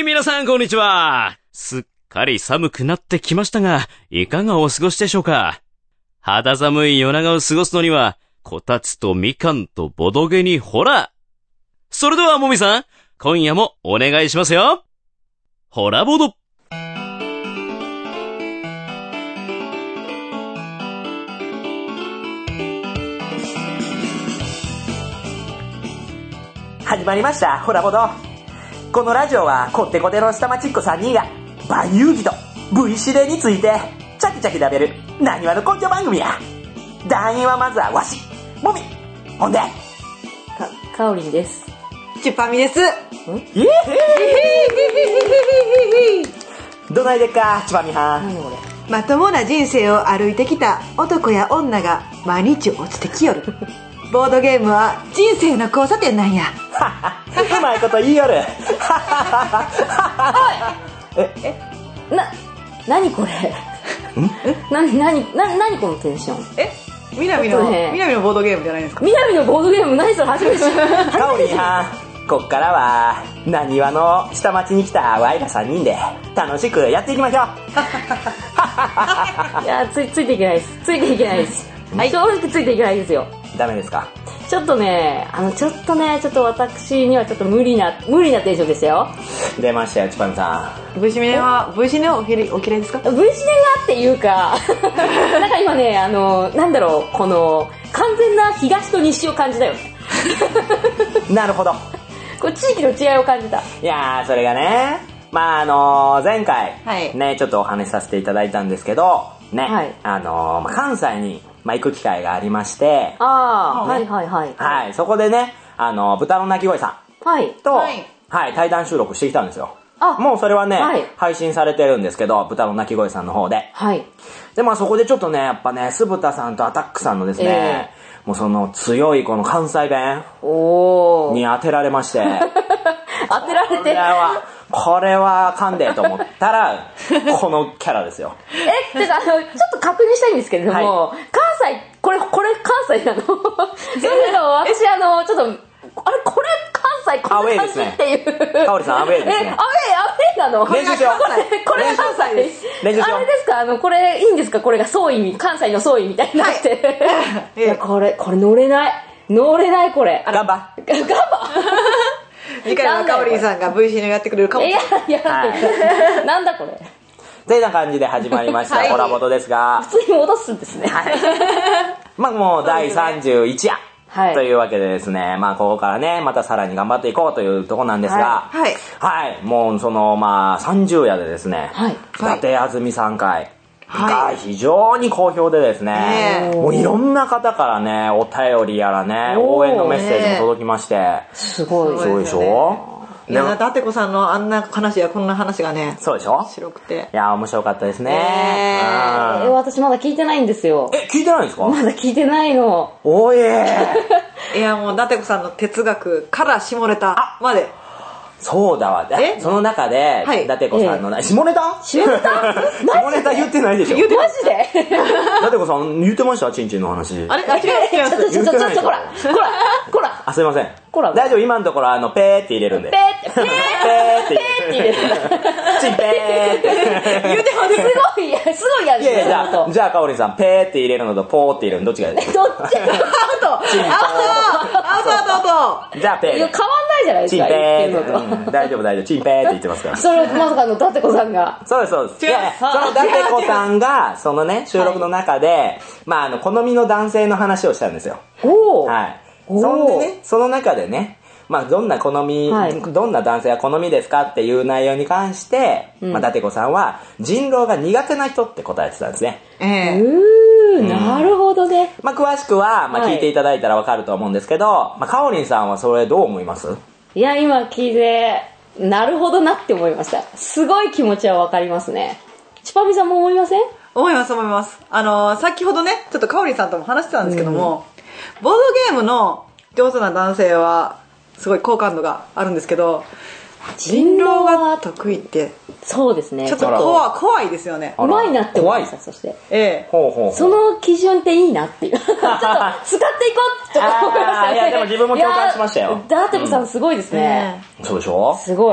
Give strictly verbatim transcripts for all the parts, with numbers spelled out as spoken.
い、皆さんこんにちは。すっかり寒くなってきましたが、いかがお過ごしでしょうか。肌寒い夜長を過ごすのには、こたつとみかんとボドゲにホラー。それではもみさん、今夜もお願いしますよ。ホラボド。 始まりました、ホラボド。このラジオはこってこての下町っ子さんにんが万有義と V 指令についてチャキチャキ食べるなにわの根性番組や。団員はまずはわしもみ、ほんでかかおりんです。 チュパミです。んえどないでっか、ちばみはん。 何これ。 まともな人生を歩いてきた男や女が毎日落ちてきよるボードゲームは人生の交差点なんやうまいこと言いよるええな何これな何な何このテンション。 え南の、ね、南のボードゲームじゃないですか。 南のボードゲーム何それ、初めて知る。 かおりんはん、こっからはなにわの下町に来たワイらさんにんで楽しくやっていきましょういやついついていけないですついていけないです、はい、正直ついていけないですよ。 ダメですか。 ちょっとねあのちょっとねちょっと私にはちょっと無理な無理なテンションでしたよ。 出ましたよ、ちぱみさん。V シネは V シネはお嫌いですか。 V シネがっていうかなんか今ねあのなんだろう、この完全な東と西を感じたよねなるほど、 これ地域の違いを感じた。 いやー、それがね、まああのー、前回、 はい、 ねちょっとお話しさせていただいたんですけどね、はい、あのー、関西に、まあ、行く機会がありまして、 ああ、ね、はいはいはいはい、そこでね、あのー、豚の鳴き声さん、はい、と、はい、はい、対談収録してきたんですよ。あ、もうそれはね、はい、配信されてるんですけど、豚の鳴き声さんの方で、はい、でまあそこでちょっとねやっぱね、酢豚さんとアタックさんのですね、えー、もうその強いこの関西弁に当てられまして当てられて、 これはこれはあかんでと思ったらこのキャラですよ。 え、てかあのちょっと確認したいんですけれども、はい、関西これこれ関西なのそれでも私あのちょっとあれこれ関西こんな感じっていう。 かおりさんアウェーですね。 え、アウェーアウェーなの。 練習しよう。 これこれ関西です。 練習しよう。 あれですか、あのこれいいんですか、これが総意関西の総意みたいになって。はい、いやこれこれ乗れない乗れないこれ。 頑張。 頑張。 次回はかおりんさんが V シネやってくれるかも。 いやいや、はい、なんだこれ。 というような感じで始まりました、はい、ホラボトですが、 普通に戻すんですね。はい。 まあもうだいさんじゅういち夜。はい、というわけでですね、まあここからねまたさらに頑張っていこうというところなんですが、はい、はい、もうそのまあさんじゅう夜でですね、はい、伊達あずみさん会が非常に好評でですね、はい、もういろんな方からねお便りやらね応援のメッセージも届きまして、 すごいすごいでしょ。 いや、伊達子さんのあんな話やこんな話がね、 そうでしょ、 白くて、 いや面白かったですね。 えー、私まだ聞いてないんですよ。 え、聞いてないんですか。 まだ聞いてないの。 おえーいやもう伊達子さんの哲学から下ネタまで。 そうだわ。え、その中で、伊達子さんの、下ネタ下ネタ下ネタ言ってないでしょ。 言ってマジで伊達子さん言ってました、チンチンの話。 あれあ、違う違う。 ちょっとちょっとちょっと、こらこらこらあ、すいません。 こら大丈夫、今のところあの、ペーって入れるんで。 ペーって、ペーって入れる。 チンペーって。 言うてもすごいや、すごいやる。 いやいや、じゃあ、じゃあ、かおりんさん、ペーって入れるのと、ポーって入れるのどっちがいいですか。 どっちアウトチンポー。 アウトアウトアウト。 じゃあ、ペー。 いや、変わんないじゃないですか。 チンペー。大丈夫大丈夫。チンペーって言ってますから。 それまさかの伊達子さんが。 そうですそうです。いや、その伊達子さんが、そのね、収録の中で、まあ、あの、好みの男性の話をしたんですよ。 おー。 はい。そんでね、その中でね、まあ、どんな好み、はい、どんな男性は好みですかっていう内容に関して、うん、まあ、伊達子さんは人狼が苦手な人って答えてたんですね。 えー、うーん、なるほどね。 まあ、詳しくは、まあ、聞いていただいたらわかると思うんですけど、はい、まあ、かおりんさんはそれどう思います？ いや、今聞いて、なるほどなって思いました。すごい気持ちはわかりますね。ちぱみさんも思いません？ 思います思います。あのー、先ほどね、ちょっとかおりんさんとも話してたんですけども、うん、ボードゲームの上手な男性は、すごい好感度があるんですけど、人狼が得意ってそうですね、 ちょっと怖怖いですよね。 うまいなって思いました。そして、 ええ、 ほうほうほう、 その基準っていいなっていうちょっと使っていこうってちょっと思いましたね。 いやでも自分も共感しましたよ。 伊達子さんすごいですね、 うん、そうでしょ。 すごい。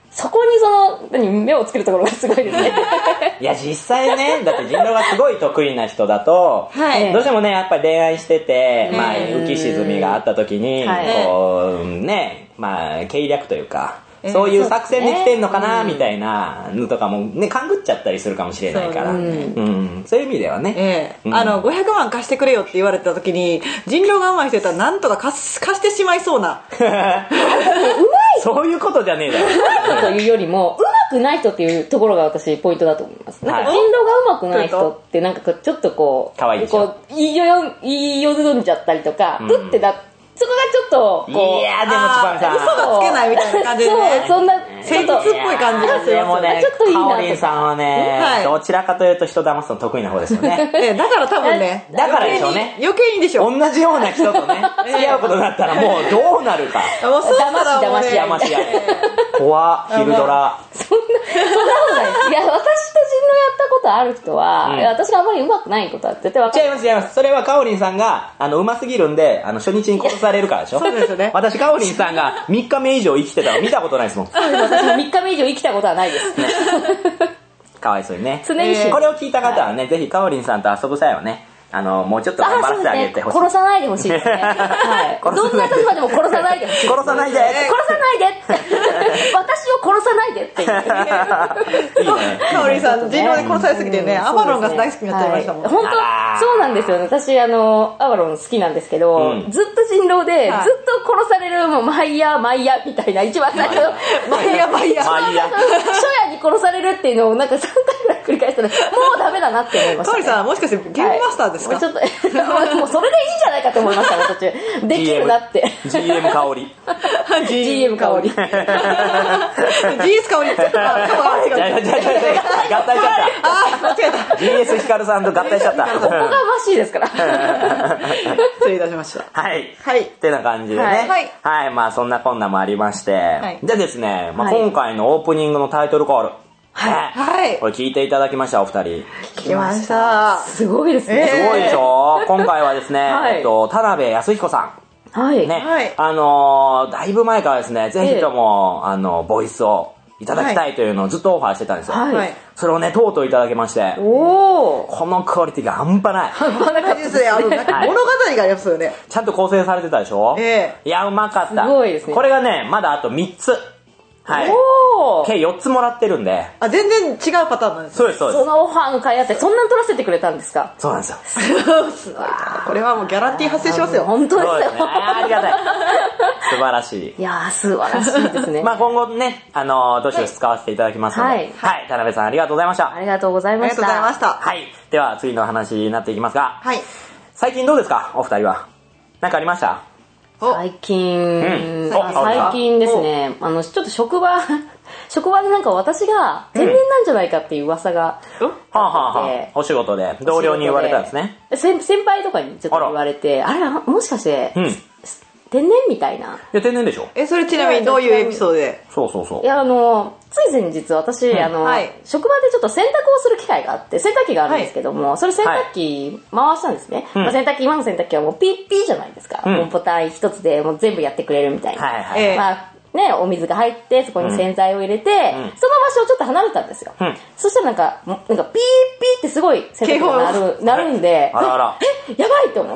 そこにその、何、目をつけるところがすごいですね。 いや、実際ね、だって人狼がすごい得意な人だと、はい、どうしてもね、やっぱり恋愛してて、まあ、浮き沈みがあった時に、はい、こう、ね、まあ、計略というか、そういう作戦で来てんのかな、みたいなのとかもね、勘ぐっちゃったりするかもしれないから。そう、うんうん、そういう意味ではね。ええうん、あの、ごひゃくまん貸してくれよって言われた時に、人狼が上手い人やったらなんとか貸し、貸してしまいそうな。 うまいそういうことじゃねえだろ。 うまい人というよりも、うまくない人っていうところが私ポイントだと思います。なんか人狼がうまくない人ってなんかちょっとこう、 かわいいでしょ。 こう、言いよ、言いよどんじゃったりとか、うん、うってだそこがちょっとこう、 いやでもつばみさん嘘がつけないみたいな感じで、ね、 そう、そんな誠実っぽい感じがする。 でもね、 ちょっといいなかおりんさんはね、はい、どちらかというと人騙すの得意な方ですよね。 だから多分ね、 だからでしょうね。 余計にでしょ。 同じような人とね、付き合うことになったらもうどうなるか。 もうそうしたらもうね、 騙し騙しや。怖昼ドラ。 そんな、そんなことないです。いや、私と人狼やったことある人は、うん、私があまり上手くないことは絶対分かる。 違います違います。それはかおりんさんが、あの、上手すぎるんで、あの、初日に殺されるからでしょ。 そうですよね。 私、かおりんさんがみっかめ以上生きてたの見たことないですもん。 そうです。私もみっかめ以上生きたことはないです。ね、 かわいそうにね。 常に、えー、 これを聞いた方はね、はい、ぜひかおりんさんと遊ぶ際はね、あの、もうちょっと頑張らせてあげてほしい。 ね、殺さないでほしいですね。はい。どんな立場でも殺さないでほしい。 殺さないで。 殺さないで私を殺さないでっていう。 いいね。 かおりんさん、人狼で殺されすぎてね、アバロンが大好きになっちゃいましたもん。 本当そうなんですよね。私、あの、アバロン好きなんですけど、ずっと人狼で、ずっと殺される、もう、マイヤー、マイヤーみたいな、一番最初の、 マイヤー、マイヤー。 マイヤー。 初夜に殺されるっていうのを、なんかさんかいぐらい繰り返したら、もうダメだなって思いました。 かおりんさん、もしかしてゲームマスターですか？ ちょっと、もうそれでいいんじゃないかと思いましたね、途中。できるなって。 ジーエム 香り。 ジーエム 香り。ジーエス 香り。ちょっと、合体しちゃった。あ、間違えた。 ジーエス ヒカルさんと合体しちゃった。 おこがましいですから。 失礼いたしました。 はい。はい。ってな感じでね。はい。はい。まあそんなこんなもありまして。でですね、まあ今回のオープニングのタイトルコール。 はい。 はい。 これ聞いていただきました、お二人。 聞きました。 すごいですね。 すごいでしょ？今回はですね、えっと、田辺康彦さん。 はい。 ね。あの、だいぶ前からですね、ぜひとも、あの、ボイスをいただきたいというのをずっとオファーしてたんですよ。はい。それをね、とうとういただきまして。 おー。 このクオリティが半端ない。 半端ないですね。あの、なんか物語がありますよね。 ちゃんと構成されてたでしょ？ええ。いや、うまかった。 すごいですね。 これがね、まだあとみっつ。はい。おー。計よっつもらってるんで。 あ、全然違うパターンなんですそうです、そうです。 そのオファーの会あって、そんなに取らせてくれたんですか？ そうなんですよ。 すごいな。これはもうギャランティー発生しますよ。 本当ですよ。 ありがたい。素晴らしい。 いやー、素晴らしいですね。 まあ今後ね、あの、どしどし使わせていただきますので。はい。はい。田辺さんありがとうございました。 ありがとうございました。 ありがとうございました。 はい。では次の話になっていきますが。 はい。 最近どうですか、お二人は。なんかありました？ 最近、うん、最近ですね、あの、ちょっと職場、職場でなんか私が天然なんじゃないかっていう噂があって、うん、はあはあはあ、 お仕事で同僚に言われたんですね。 先先輩とかにちょっと言われて、あれはもしかして、うん、天然みたいな。 いや、天然でしょ。 え、それちなみにどういうエピソードで？ そうそうそう。 いや、あの、つい先日私、うん、あの、はい、職場でちょっと洗濯をする機会があって、洗濯機があるんですけども、はい、それ洗濯機回したんですね。はい、まあ、洗濯機、今の洗濯機はもうピッピーじゃないですか。うん、もうボタン一つでもう全部やってくれるみたいな。はいはい、まあね、お水が入って、そこに洗剤を入れて、うん、その場所をちょっと離れたんですよ。うん、そしたらなんか、なんかピーピーってすごい洗濯機が鳴る、鳴るんで、 あらあらえ、やばいと思って、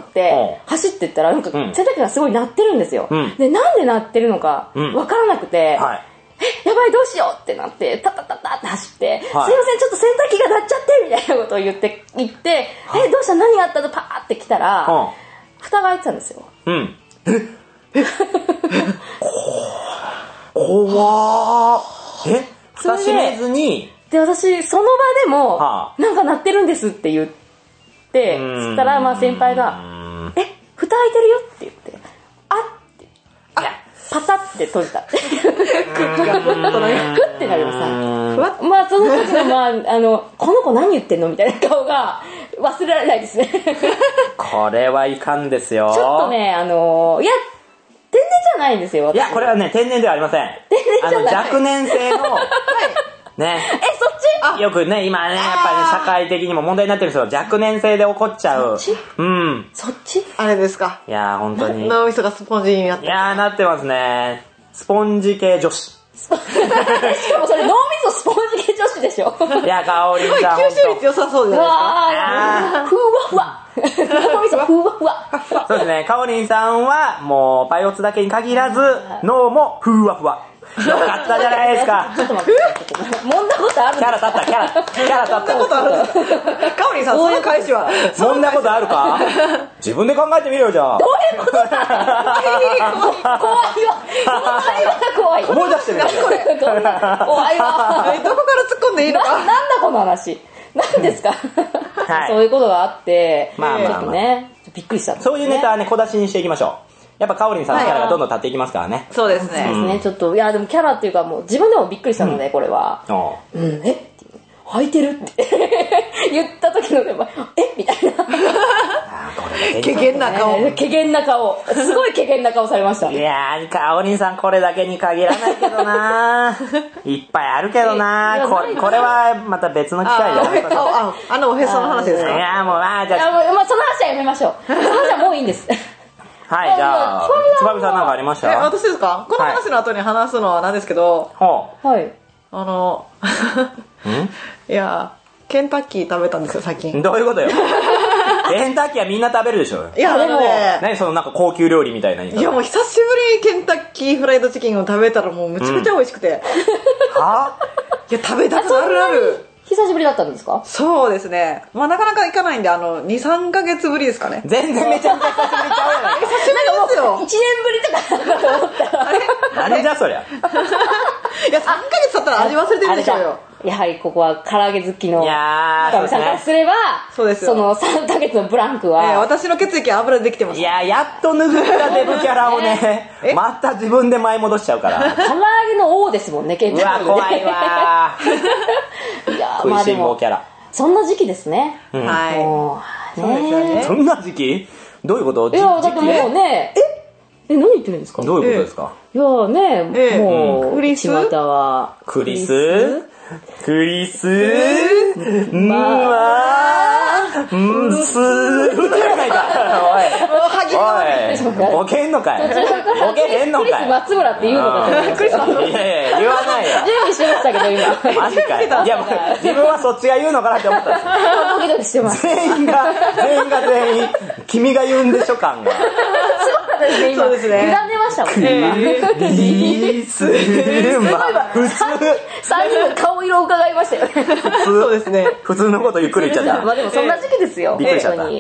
走ってったら、なんか洗濯機がすごい鳴ってるんですよ。うん、で、なんで鳴ってるのかわからなくて、うんはい、え、やばいどうしようってなって、タタタタって走って、はい、すいません、ちょっと洗濯機が鳴っちゃって、みたいなことを言って、言って、はい、え、どうした何があったのパーって来たら、うん、蓋が開いてたんですよ。うん。え怖ー。え、蓋閉めずに。 で、私、その場でも、はあ、なんか鳴ってるんですって言って、そしたら、まあ先輩が、え、蓋開いてるよって言って、あって、あ、パタって閉じた。クッがふっとね、クッてなりまさ。まあその時の、まあ、あの、この子何言ってんのみたいな顔が忘れられないですね。 これはいかんですよ。 ちょっとね、あの、いや、天然じゃないんですよ。 いや、これはね、天然ではありません。 天然じゃない。 あの、若年性の、はい、ね。 え、そっち？ よくね、今ね、やっぱり、ね、社会的にも問題になってるんですけど、若年性で起こっちゃう。 そっち？ うん。 そっち？ あれですか。 いやー、本当に。 脳みそがスポンジになっていやー、なってますね。スポンジ系女子。 しかもそれ脳みそスポンジ系女子でしょ。 いや、かおりんすごいさん。 吸収率良さそうじゃないですか。ふわふわ。脳みそふわふわ。 そうですね、かおりんさんは、もう、パイオツだけに限らず、脳もふわふわ。よかったじゃないですか。 ちょっと待って。揉んだことあるキャラ立った、キャラ、キャラ立った。 揉んだことあるんですか。かおりんさん、その返しは。 揉んだことあるか自分で考えてみろよ、じゃあ。 どういうことだ怖いわ。この会話が怖い。 思い出してみろよ。 怖いわ。 どこから突っ込んでいいのか。 なんだこの話。何ですか、はい、そういうことがあって、まあまあまあ、ちょっとね、びっくりした、ね。 そういうネタはね、小出しにしていきましょう。やっぱかおりんさんのキャラがどんどん立っていきますからね。 そうですね。 そうですね、ちょっと、いやでもキャラっていうかもう自分でもびっくりしたので、うん、これは。うん、えって履いてるって言った時の、えみたいな。 けげんな顔。 けげんな顔。すごいけげんな顔されました。 いやー、かおりんさんこれだけに限らないけどないっぱいあるけどなこれ、これはまた別の機会じゃないですか。 あ、あのおへその話ですか。 いやーもう、あーじゃあ。 まあその話はやめましょう。その話はもういいんです。 はい、じゃあ、つばみさんなんかありました？ え、私ですか？この話の後に話すのはなんですけど、 はい。 あの、いや、ケンタッキー食べたんですよ、最近。 どういうことよ。ケンタッキーはみんな食べるでしょ。 いや、でも、 何そのなんか高級料理みたいな言い方。 いや、もう久しぶりにケンタッキーフライドチキンを食べたらもうむちゃくちゃ美味しくて。 うん、は？ いや、食べたくなるなる。 久しぶりだったんですか？ そうですね。まあなかなか行かないんで、あの、に、さんかげつぶりですかね。 全然めちゃめちゃ久しぶりちゃうやないか。 久しぶりですよ。 いちねんぶりとかだと思ったら。 あれなんじゃそりゃ。 いや、さんかげつ経ったら味忘れてるでしょうよ。 やはりここは唐揚げ好きのいやー、さんからすれば、 そうですよ。 そのさんかげつのブランクは、 えー、私の血液は油でできてます。 いやー、やっと拭ったデブキャラをね、また自分で舞い戻しちゃうから。 唐揚げの王ですもんね、ケンタッキー。 うわ、怖いわー。いやー、食いしん坊キャラ。 そんな時期ですね。 うん、はい。 もう、そうですよね。 そんな時期？どういうこと？ いや、だってもうね、え、え、何言ってるんですか？ どういうことですか？ いやね、 えもう、 クリス？ 巷は。 クリス？クリス？まあ、うんすー。振ってやないか。おい。おい。ボケんのかい。ボケへんのかい。 クリス松村って言うのかと思いました。 いやいや、言わないよ。 準備してましたけど、今。 マジかい。いや、自分はそっちが言うのかなって思ったんですよ。 ドキドキしてます。 全員が、全員が全員、君が言うんでしょ感が。 そうですね、今。 そうですね。 委ねましたもんね、今。 クリスマ普通。 さんにんの顔色を伺いましたよね。 普通。そうですね。普通のことゆっくり言っちゃった。 まあでもそんな時期ですよ。 びっくりしちゃった。うん。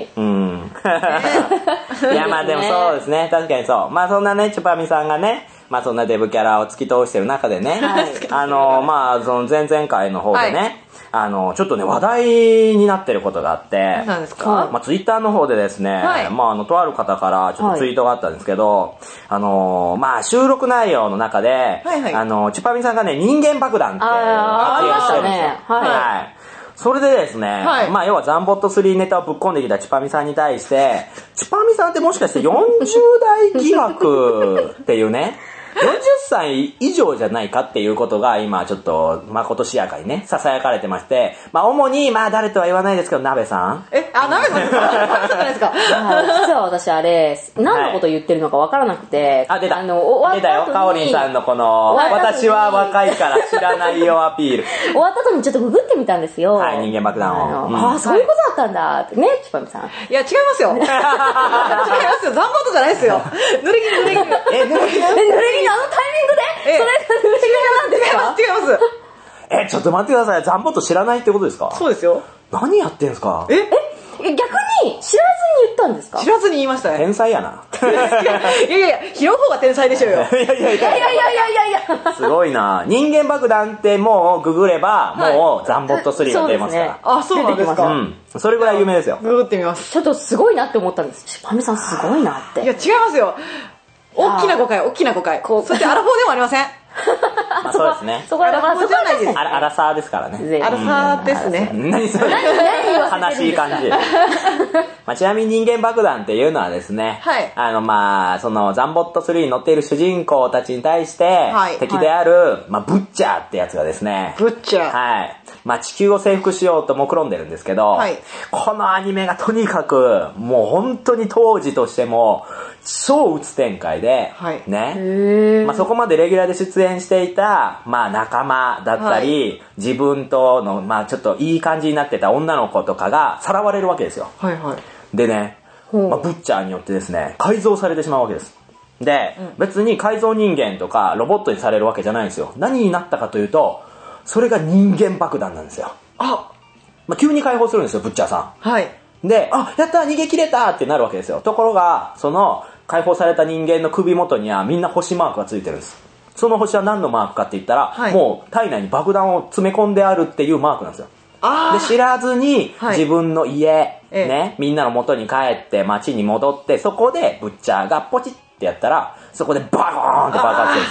いやまあでもそうですね。確かにそう。まあそんなね、チュパミさんがね、まあそんなデブキャラを突き通してる中でね、はい、あの、まあその前々回の方でね、はい、あの、ちょっとね、話題になってることがあって、 何ですか？ まあツイッターの方でですね、はい、まああの、とある方からちょっとツイートがあったんですけど、はい、あの、まあ収録内容の中で、はいはい、あの、チュパミさんがね、人間爆弾って発言してるんですよ。 ね、はい。はいそれでですね、はい、まあ要はザンボットスリーネタをぶっ込んできたチュパミさんに対して、チュパミさんってもしかしてよんじゅうだい疑惑っていうね、よんじゅっさい以上じゃないかっていうことが今ちょっとまことしやかにね、囁かれてまして、まあ主に、まあ誰とは言わないですけど、鍋さん。 え、あ、鍋さんですか？鍋さんじゃないですか？ 実は私あれ、何のこと言ってるのかわからなくて、 はい、あ、出た。 あの、終わった後に。 出たよ、かおりんさんのこの、私は若いから知らないよアピール。 終わった後にちょっとググってみたんですよ。 はい、人間爆弾を。 あ、うん、あ、そういうことだったんだってね、チュパミさん。 いや、違いますよ。違いますよ。ザンボットじゃないですよ。濡れ衣濡れ衣。 え、濡れ衣？ え、濡れ衣あのタイミングでそれが濡れ衣なんですか？ 違います。 え、ちょっと待ってください。ザンボット知らないってことですか？ そうですよ。 何やってんすか？ ええ逆に知らずに言ったんですか？ 知らずに言いましたね。 天才やな。 いやいやいや、拾う方が天才でしょうよ。 いやいやいやいやいやいやいやいや。 すごいな。人間爆弾ってもうググれば、もうザンボットスリーが出ますから。 あ、そうなんですか。 うん。それぐらい有名ですよ。 ググってみます。 ちょっとすごいなって思ったんです。チュパミさんすごいなって。 いや、違いますよ。大きな誤解、大きな誤解。そしてアラフォーでもありません。 まあそうですね。 そこはまあそこじゃないです。 アラサーですからね。 アラサーですね。 何それ？悲しい感じ。まあちなみに人間爆弾っていうのはですね、はい、あのまあそのザンボットスリーに乗っている主人公たちに対して、はい、敵である、まあブッチャーってやつがですね、 ブッチャー。 はい。まあ地球を征服しようと目論んでるんですけど、はい、このアニメがとにかくもう本当に当時としても超うつ展開で、はい、ね。まあそこまでレギュラーで出演していた、まあ仲間だったり、はい、自分との、まあちょっといい感じになってた女の子とかがさらわれるわけですよ。 はいはい。 でね、まあ、ブッチャーによってですね、改造されてしまうわけです。で、うん、別に改造人間とかロボットにされるわけじゃないんですよ。何になったかというと、それが人間爆弾なんですよ。 あ、 まあ、急に解放するんですよ、ブッチャーさん。 はい。 で、あ、やった逃げ切れたってなるわけですよ。ところが、その解放された人間の首元にはみんな星マークがついてるんです。その星は何のマークかって言ったら、はい、もう体内に爆弾を詰め込んであるっていうマークなんですよ。で、知らずに自分の家、はい、ね、みんなの元に帰って街に戻って、そこでブッチャーがポチってやったら、そこでバコーンって爆発するんです。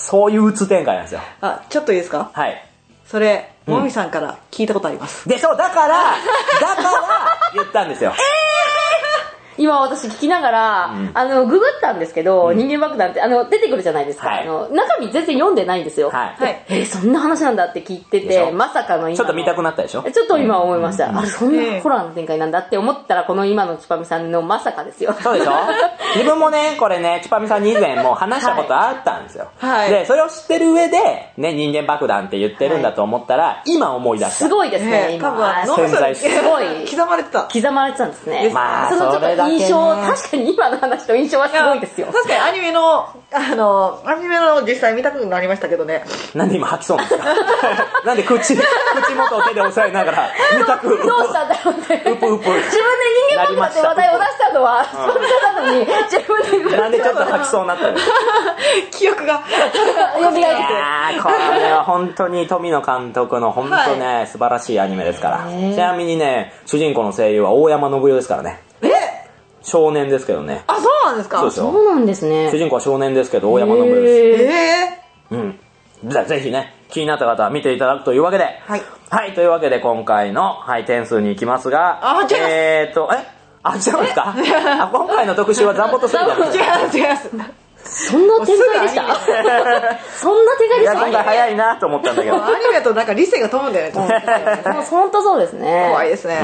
そういううつ展開なんですよ。 あ、ちょっといいですか？ はい。 それ、もみさんから聞いたことあります。 うん、でしょ、だから、だから言ったんですよ。えー今私聞きながら、うん、あの、ググったんですけど、うん、人間爆弾って、あの、出てくるじゃないですか。はい、あの、中身全然読んでないんですよ。はい。えー、そんな話なんだって聞いてて、まさかの今の。 ちょっと見たくなったでしょ？ ちょっと今思いました。うん、あれ、そんなホラーの展開なんだって思ったら、この今のちぱみさんのまさかですよ。 そうでしょ？自分もね、これね、ちぱみさんに以前も話したことあったんですよ。はい。で、それを知ってる上で、ね、人間爆弾って言ってるんだと思ったら、はい、今思い出した。 すごいですね、今。 多分、 潜在すごい。 刻まれてた。 刻まれてたんですね。 まあ、 そのちょっと印象、確かに今の話と印象はすごいですよ。 確かにアニメの、あの、アニメの実際見たくなりましたけどね。 なんで今吐きそうなんですか？なんで口、口元を手で押さえながら、見たく。 どうしたんだろうって。 うぷうぷ。自分で人間爆弾って話題を出したのは、それなのに、自分で。 なんでちょっと吐きそうになったの？ 記憶が。 蘇ってくる。いやー、これは本当に富野監督の本当ね、はい、素晴らしいアニメですから。ちなみにね、主人公の声優は大山信代ですからね。 え？ 少年ですけどね。 あ、そうなんですか？ そうですよ。 そうなんですね。 主人公は少年ですけど、大山信代です。 えー、うん。じゃあぜひね、気になった方は見ていただくというわけで。はい。はい、というわけで今回の、はい、点数に行きますが。 あ、違います。 えーと、えあ、違うんですか？あ、今回の特集はザンボとスリじゃないですか？ 違います、違います。 そんな展開でした？そんな展開でした？いや、今回早いなと思ったんだけど。 アニメとなんか理性が飛ぶんだよね。 ほんとそうですね。 怖いですね。 うん、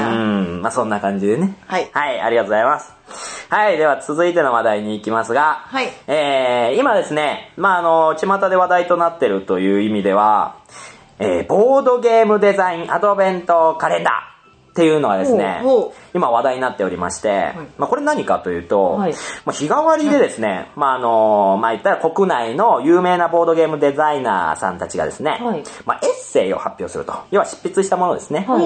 まあそんな感じでね。 はい。 はい、ありがとうございます。はい、では続いての話題に行きますが、はい。えー、今ですね、まああの、巷で話題となってるという意味では、えー、ボードゲームデザインアドベントカレンダー。っていうのはですね、今話題になっておりまして、はい、まあこれ何かというと、はい、まあ日替わりでですね、はい、まああの、まあ言ったら国内の有名なボードゲームデザイナーさんたちがですね、はい、まあエッセイを発表すると。要は執筆したものですね。はい、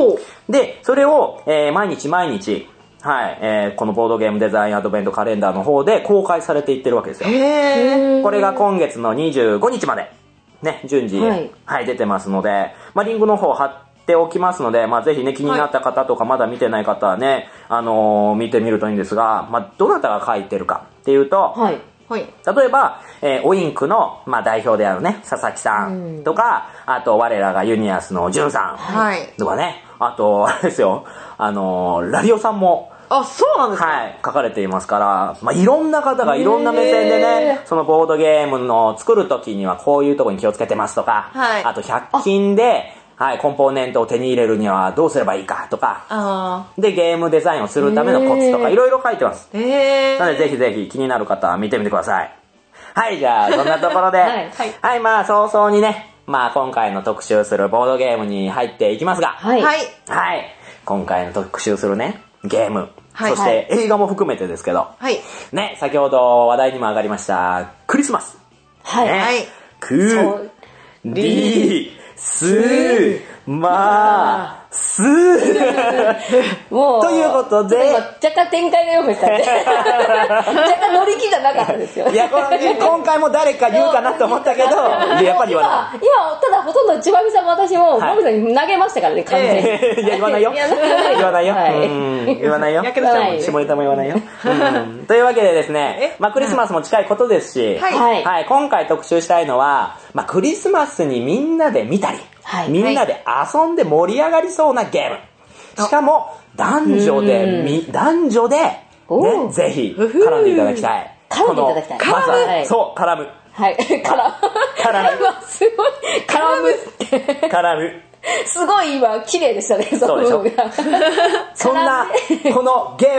で、それを、えー、毎日毎日、はい、えー、このボードゲームデザインアドベントカレンダーの方で公開されていってるわけですよ。 へー。 これが今月のにじゅうごにちまで、ね、順次、はい、はい、出てますので、まあリンクの方貼ってておきますので、まあぜひね、気になった方とかまだ見てない方はね、あのー、見てみるといいんですが、まあどなたが書いてるかっていうと、はい。はい、例えば、えー、オインクの、まあ、代表であるね、佐々木さんとか、あと我らがユニアスのジュンさん、はい、とかね、あと、あれですよ、あのー、ラリオさんも、 あ、そうなんですか？ はい、書かれていますから、まあ、いろんな方がいろんな目線でね、そのボードゲームの作るときにはこういうところに気をつけてますとか、はい、あとひゃく均で、はい、コンポーネントを手に入れるにはどうすればいいかとか、あで、ゲームデザインをするためのコツとか、いろいろ書いてます。へー。なので、ぜひぜひ気になる方は見てみてください。はい、じゃあ、そんなところで、はい、はい、はい、まあ、早々にね、まあ、今回の特集するボードゲームに入っていきますが、はい。はい。今回の特集するね、ゲーム、はい、そして映画も含めてですけど、はい。ね、先ほど話題にも上がりました、クリスマス。はい。ね、はい。クリスマスもうということで若干展開がよくしたんで若干乗り気じゃなかったですよ。 いや、今回も誰か言うかなと思ったけどやっぱり言わない。 今ただほとんど千葉美さんも私もマミさんに投げましたからね、完全に。いや、 言わないよ言わないよ、言わないよ、下ネタも言わないよ。というわけでですね、まあクリスマスも近いことですし、はい、今回特集したいのは、まあクリスマスにみんなで見たり、はい、みんなで遊んで盛り上がりそうなゲーム。しかも男女でみ男女で、ね、ぜひ絡んでいただきたい。 絡んでいただきたい。 絡む、はい、そう絡む。 はい。絡む。絡む。すごい絡むって。絡む。すごい今綺麗でしたね。 そうでしょ。そんなこのゲ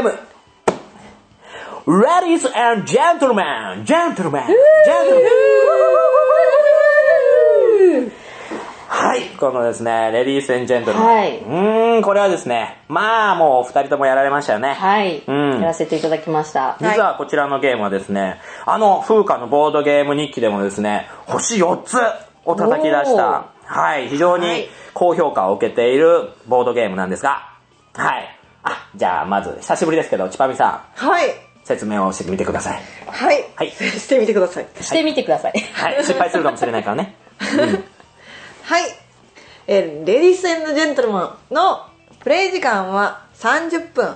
ーム。Ladies and gentlemen, gentlemen, gentlemen. はい、このですね、レディース&ジェントルマン。はい。うーん、これはですね、まあもう二人ともやられましたよね。 はい。うん。やらせていただきました。 実はこちらのゲームはですね、あの、風花のボードゲーム日記でもですね、星よっつを叩き出した、はい、非常に高評価を受けているボードゲームなんですが、はい。あ、じゃあまず、久しぶりですけど、ちぱみさん。 はい。 説明をしてみてください。 はい。はい。してみてください。 してみてください。 はい。失敗するかもしれないからね。うん、 はい。えー、レディース&ジェントルマンのプレイ時間はさんじゅっぷん。 はい。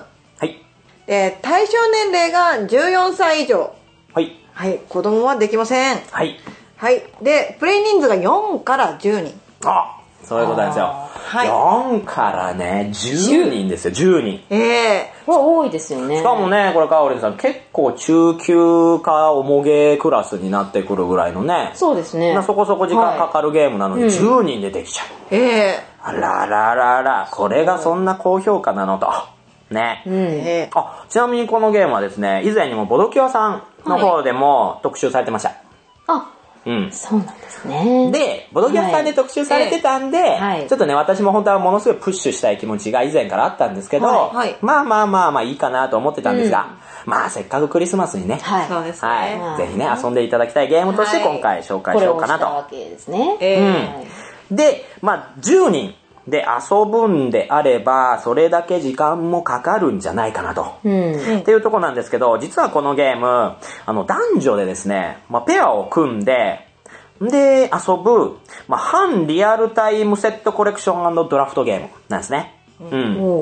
えー、対象年齢がじゅうよんさい以上。 はい。 はい。子供はできません。 はい。 はい。で、プレイ人数がよんからじゅうにん。 あ、そういうことなんですよ。はい、よんからね、じゅうにんですよ、じゅうにん。 ええー。多いですよね。 しかもね、これかおりんさん、結構中級か重ゲークラスになってくるぐらいのね。 そうですね。 そこそこ時間かかるゲームなのに、はい、じゅうにんでできちゃう。 ええー。 あらららら、これがそんな高評価なのと。ね。 うん、 あ、ちなみにこのゲームはですね、以前にもボドキュアさんの方でも特集されてました。はい、 あ、うん。そうなんですね。 で、ボドキャスターで特集されてたんで、はい、ちょっとね、私も本当はものすごいプッシュしたい気持ちが以前からあったんですけど、はいはい、まあまあまあまあいいかなと思ってたんですが、うん、まあせっかくクリスマスにね、 はい、そうですね。 はい、ぜひね、遊んでいただきたいゲームとして今回紹介しようかなと。 これをしたわけですね。 うん。で、まあじゅうにんで遊ぶんであれば、それだけ時間もかかるんじゃないかなと。うん、っていうところなんですけど、実はこのゲーム、あの男女でですね、まあペアを組んで、で、遊ぶ、まあ、反リアルタイムセットコレクション&ドラフトゲームなんですね。うん。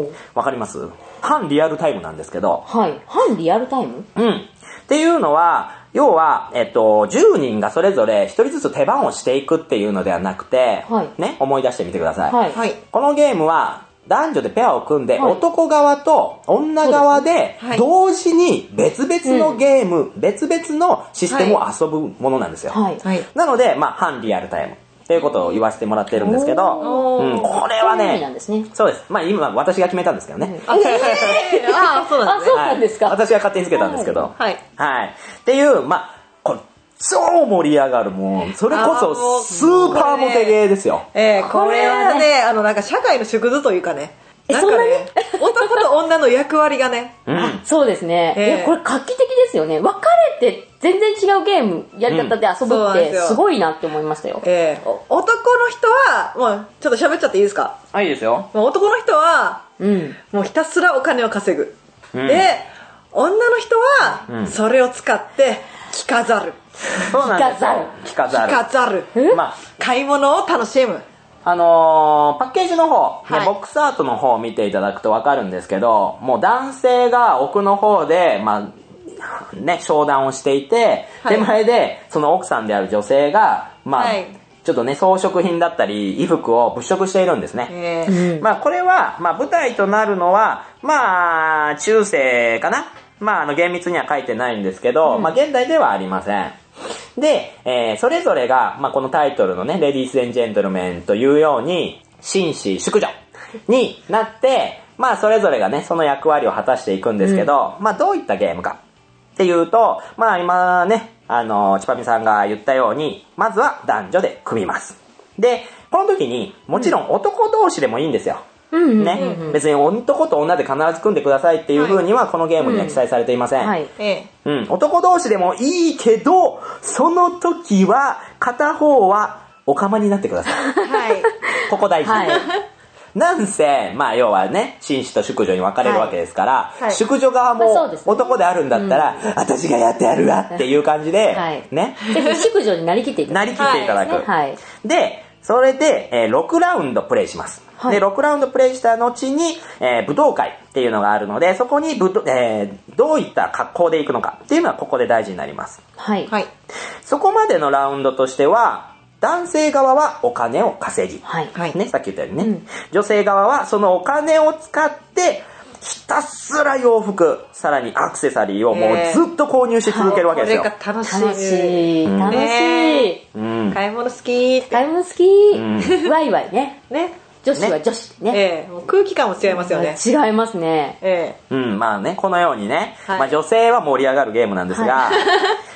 わかります？反リアルタイムなんですけど。 はい。反リアルタイム？ うん。っていうのは、要は、えっと、じゅうにんがそれぞれひとりずつ手番をしていくっていうのではなくて、はい、ね、思い出してみてください。はい。このゲームは、男女でペアを組んで、はい、男側と女側で同時に別々のゲーム、うん、別々のシステムを遊ぶものなんですよ。はい、なので、まあ、反リアルタイムっていうことを言わせてもらってるんですけど、うん、これはね、 なんですね、 そうです。まあ今私が決めたんですけどね。 あ、あ、そうなんですか。 私が勝手につけたんですけど、はい。はい。っていう、まあ、これ超盛り上がる、もう、それこそスーパーモテゲーですよ。 ええー、これはね、あの、なんか社会の縮図というかね、なんかね、男と女の役割がね、 うん、そうですね。えー、いや、これ画期的ですよね。別れて全然違うゲームやり方で遊ぶってすごいなって思いましたよ。 えー、男の人は、もうちょっと喋っちゃっていいですか？ あ、いいですよ。 もう男の人は、うん、もうひたすらお金を稼ぐ。うん、で、女の人は、それを使って着飾る。 そうなんですよ。着飾る。 着飾る。まあ、買い物を楽しむ。 あのー、パッケージの方、ね、はい、ボックスアートの方を見ていただくとわかるんですけど、もう男性が奥の方で、まあ、ね、商談をしていて、はい、手前で、その奥さんである女性が、まあ、はい、ちょっとね、装飾品だったり、衣服を物色しているんですね。えー、まあ、これは、まあ、舞台となるのは、まあ、中世かな？まあ、あの、厳密には書いてないんですけど、うん、まあ、現代ではありません。で、えー、それぞれが、まあ、このタイトルのね、レディース&ジェントルメンというように、紳士、淑女になって、まあ、それぞれがね、その役割を果たしていくんですけど、うん、まあ、どういったゲームかっていうと、まあ、今ね、あの、ちぱみさんが言ったように、まずは男女で組みます。で、この時に、もちろん男同士でもいいんですよ。うんね、うんうん、別に男と女で必ず組んでくださいっていう風にはこのゲームには記載されていません、はいうん、男同士でもいいけどその時は片方はオカマになってください、はい、ここ大事、はい、なんせまあ要はね紳士と淑女に分かれるわけですから、はい、淑女側も男であるんだったら、うん、私がやってやるわっていう感じで、はい、ねぜひ淑女になりきっていただくなりきっていただく、はい、でそれで、えー、ろくラウンドプレイします。はい、で、ろくラウンドプレイした後に、えー、武道会っていうのがあるので、そこに武道、えー、どういった格好でいくのかっていうのはここで大事になります。はい。はい。そこまでのラウンドとしては、男性側はお金を稼ぎ。はい。ね、さっき言ったようにね、うん。女性側はそのお金を使って、ひたすら洋服、さらにアクセサリーをもうずっと購入し続けるわけですよ。 これが楽しい。 楽しい。楽しい。 うん、買い物好き。 買い物好き。うん、ワイワイね。ね。女子は女子ね。ねええ、もう空気感も違いますよね。 違いますね。 ええ。うん、まあね、このようにね、はい、まあ女性は盛り上がるゲームなんですが、はい、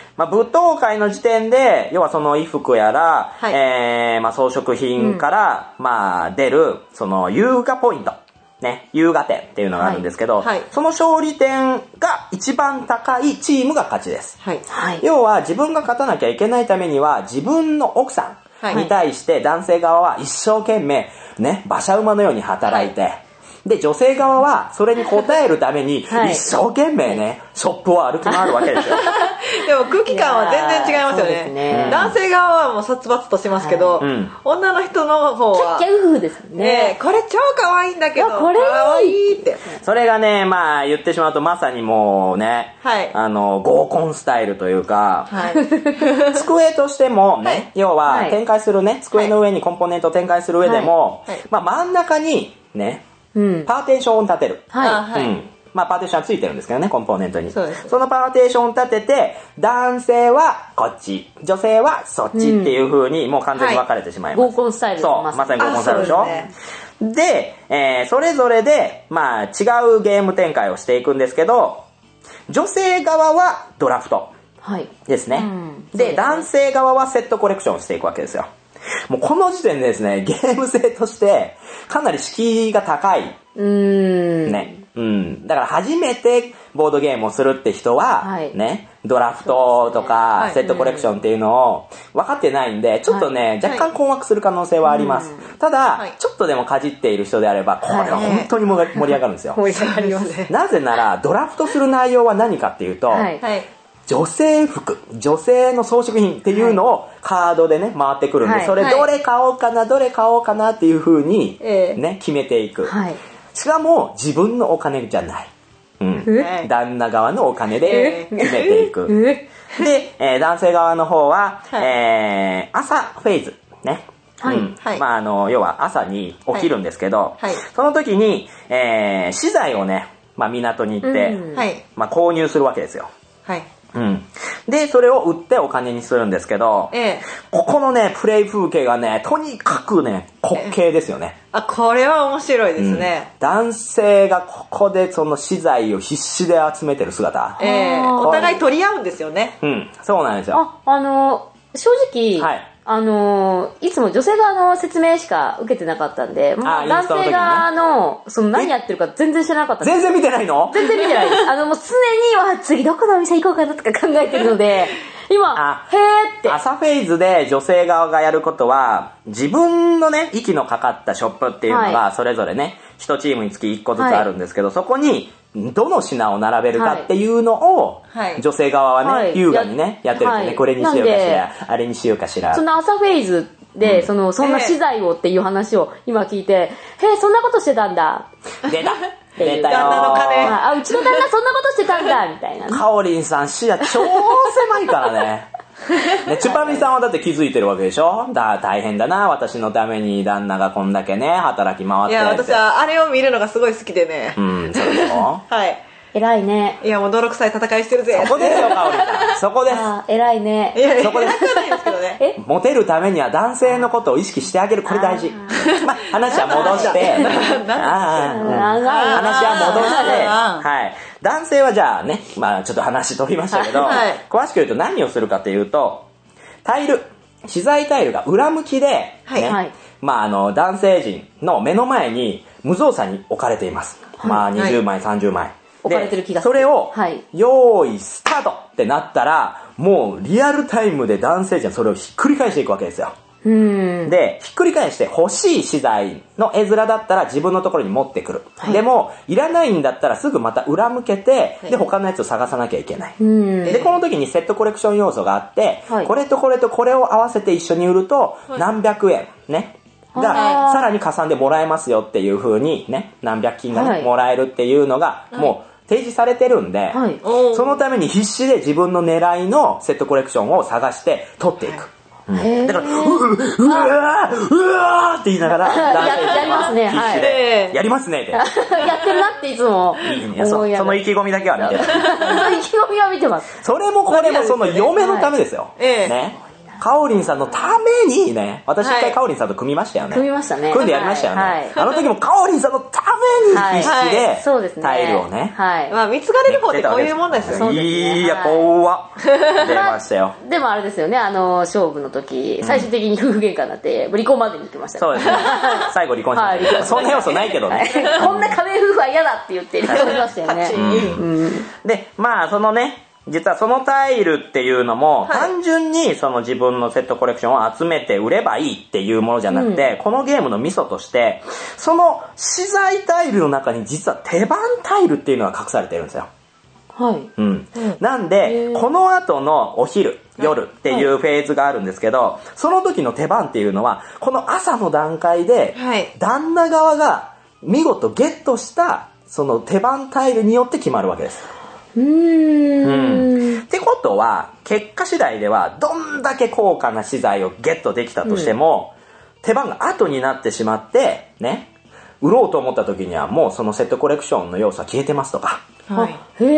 まあ、舞踏会の時点で、要はその衣服やら、はい、えー、まあ、装飾品から、うん、まあ、出る、その、優雅ポイント。ね、優雅点っていうのがあるんですけど、はいはい、その勝利点が一番高いチームが勝ちです。はい、要は自分が勝たなきゃいけないためには自分の奥さんに対して男性側は一生懸命ね、馬車馬のように働いて、はい、で、女性側はそれに応えるために一生懸命ね、ショップを歩き回るわけですよ。 でも空気感は全然違いますよね。ね、男性側はもう殺伐としますけど、はい、女の人の方はキャッキャウフですね。 ね、これ超可愛いんだけど、 これ可愛いって。 それがね、まあ言ってしまうとまさにもうね、はい、あの合コンスタイルというか、はい、机としてもね、はい、要は展開するね、机の上にコンポーネントを展開する上でも、はいはい、まあ真ん中にね、うん、パーテーションを立てる。はい。うん。まあパーテーションはついてるんですけどね、コンポーネントに。そうです。そのパーテーションを立てて、男性はこっち、女性はそっちっていう風にもう完全に分かれてしまいます。 合コンスタイル。 そう、まさに合コンスタイルでしょ。で, で、えー、それぞれで、まあ違うゲーム展開をしていくんですけど、女性側はドラフト。はい。ですね。うん、で, で、男性側はセットコレクションをしていくわけですよ。もうこの時点でですね、ゲーム性としてかなり敷居が高い。うーん。ね。うん。だから初めてボードゲームをするって人は、はい、ね、ドラフトとかセットコレクションっていうのを分かってないんで、ちょっとね、はい、若干困惑する可能性はあります。はい、ただ、はい、ちょっとでもかじっている人であれば、これは本当に盛り上がるんですよ。 盛り上がりますね。 なぜなら、ドラフトする内容は何かっていうと、はいはい女性服、女性の装飾品っていうのをカードでね、回ってくるんで、はい、それどれ買おうかな、どれ買おうかなっていう風にね、決めていく。はい、しかも自分のお金じゃない。うん、旦那側のお金で決めていく。で、えー、男性側の方は、はいえー、朝フェーズ。ね。はいうんはいまあ、あの要は朝に起きるんですけど、はいはい、その時に、えー、資材をね、まあ、港に行って、うんまあ、購入するわけですよ。はいうん、でそれを売ってお金にするんですけど、ええ、ここのねプレイ風景がねとにかくね滑稽ですよね、 ええ、あこれは面白いですね、 うん、男性がここでその資材を必死で集めてる姿、 ええ、お互い取り合うんですよね。 うんそうなんですよ。 あ、あの正直、はいあのー、いつも女性側の説明しか受けてなかったんで、まあ、男性側の、その何やってるか全然知らなかったんです。 全然見てないの？ 全然見てないです。あの、もう常には次どこのお店行こうかなとか考えてるので、今、へーって。 朝フェーズで女性側がやることは、自分のね、息のかかったショップっていうのが、それぞれね、一チームにつき一個ずつあるんですけど、はい、そこに、どの品を並べるかっていうのを、はい、女性側はね、はい、優雅にね、やってるんですよね、はい。これにしようかしら、あれにしようかしら。 その朝フェーズで、うん、その、そんな資材をっていう話を今聞いて、へえ、そんなことしてたんだ。 出た出たよ旦那の金。 あ、うちの旦那そんなことしてたんだ、みたいな、ね。 かおりんさん視野超狭いからね。ね、チュパミさんはだって気づいてるわけでしょ。だ大変だな私のために旦那がこんだけね働き回って。 いや私はあれを見るのがすごい好きでね。 うんそうでしょ。 はい偉いね。 いやもう泥臭い戦いしてるぜ。 そこですよかおりさんそこです。 あ偉いね。 いやいやそこですないですけどね。 えモテるためには男性のことを意識してあげるこれ大事。まあ話は戻してあ話は戻してはい男性はじゃあねまあちょっと話取りましたけど、はい、詳しく言うと何をするかというとタイル資材タイルが裏向きで、ねはいまあ、あの男性陣の目の前に無造作に置かれています、はい、まあにじゅうまい、はい、さんじゅうまい置かれてる気がする。 それを、はい、用意スタートってなったらもうリアルタイムで男性陣はそれをひっくり返していくわけですよ。うんでひっくり返して欲しい資材の絵面だったら自分のところに持ってくる、はい、でもいらないんだったらすぐまた裏向けて、はい、で他のやつを探さなきゃいけない。うんでこの時にセットコレクション要素があって、はい、これとこれとこれを合わせて一緒に売ると何百円ねがさらに加算でもらえますよっていう風にね何百金が、ねはい、もらえるっていうのがもう提示されてるんで、はい、そのために必死で自分の狙いのセットコレクションを探して取っていく、はいうん、だから、う、う、うわー、うわーって言いながら、 やりますね、はい。 やりますねって。 やってるなっていつもいいねそ。その意気込みだけは見てる。 その意気込みは見てます。 それもこれもその嫁のためですよ。ええ。ね。 かおりんさんのためにね、私一回かおりんさんと組みましたよね。 組みましたね。 組んでやりましたよね。はいはい、あの時もかおりんさんのために必死で、 そうですね。 タイルをね。 はい。まあ、見つかれる方ってこういうもんですよね。 いや、怖っ。出ましたよ。 でもあれですよね、あの、勝負の時、最終的に夫婦喧嘩になって、離婚までに行きました。 そうですね。最後離婚しました。そんな要素ないけどね。 こんな仮面夫婦は嫌だって言って離婚しましたよね。 で、まあ、そのね、実はそのタイルっていうのも、単純にその自分のセットコレクションを集めて売ればいいっていうものじゃなくて、このゲームのミソとして、その資材タイルの中に実は手番タイルっていうのが隠されてるんですよ。 はい。 うん。なんで、この後のお昼、夜っていうフェーズがあるんですけど、その時の手番っていうのは、この朝の段階で、旦那側が見事ゲットした、その手番タイルによって決まるわけです。 うーん。 うん。ってことは、結果次第では、どんだけ高価な資材をゲットできたとしても、うん、手番が後になってしまって、ね、売ろうと思った時にはもうそのセットコレクションの要素は消えてますとか、はい、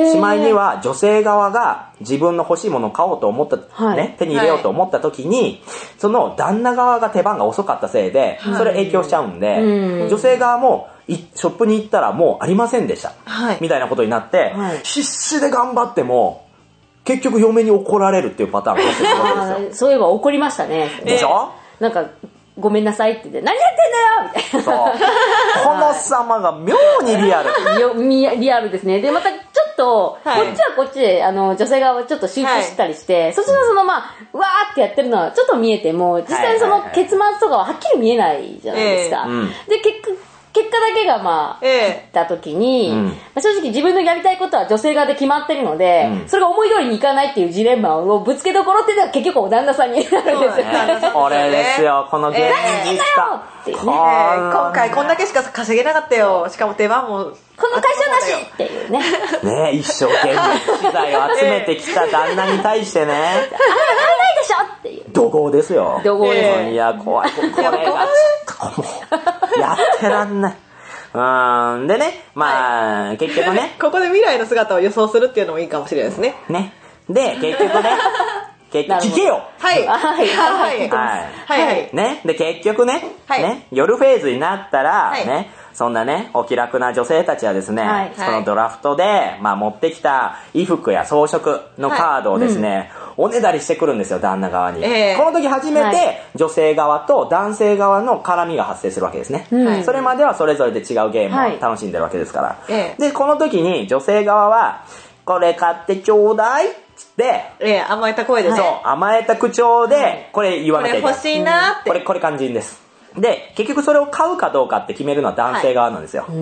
しまいには女性側が自分の欲しいものを買おうと思った、はい、ね、手に入れようと思った時に、はい、その旦那側が手番が遅かったせいで、それ影響しちゃうんで、うん、女性側もショップに行ったらもうありませんでした、はい、みたいなことになって、はい、必死で頑張っても結局嫁に怒られるっていうパターンが発生するわけですよ。 そういえば怒りましたね。 でしょ？ なんかごめんなさいって言って、何やってんだよみたいな。 そう。この様が妙にリアル。 よリアルですね。で、またちょっと、はい、こっちはこっちで、あの、女性側はちょっと集中したりして、はい、そっちのその、まあ、わーってやってるのはちょっと見えても、実際その結末とかははっきり見えないじゃないですか。えーうん、で、結局、結果だけがまあ、えー、切った時に、うんまあ、正直自分のやりたいことは女性側で決まってるので、うん、それが思い通りにいかないっていうジレンマをぶつけどころっていうのは結局お旦那さんになるんですよね。 これですよ、このゲーム実家。何やってんだよっていうね。 今回こんだけしか稼げなかったよ。しかも手番も。 この会社なしっていうね。 ね一生懸命資材を集めてきた旦那に対してね。あれないでしょっていう。 怒号ですよ。 怒号です。 いや、怖い。これがちょっともう、やってらんない。うん。でね、まあ、はい、結局ね。 ここで未来の姿を予想するっていうのもいいかもしれないですね。 ね。で、結局ね。結局、聞けよ。 はい。はい。はい。 はい。はい。ね。で、結局ね。はい。ね。夜フェーズになったら、はい、ね。そんなね、お気楽な女性たちはですね、はい、そのドラフトで、まあ持ってきた衣服や装飾のカードをですね、はいうん、おねだりしてくるんですよ、旦那側に。えー、この時初めて、はい、女性側と男性側の絡みが発生するわけですね。はい、それまではそれぞれで違うゲームを楽しんでるわけですから。はい、で、この時に女性側は、これ買ってちょうだいっつって、 えー、甘えた声で、 そう、甘えた口調で、これ言わなきゃいけない。 これ欲しいなって。 これ、これ肝心です。で、結局それを買うかどうかって決めるのは男性側なんですよ。はい、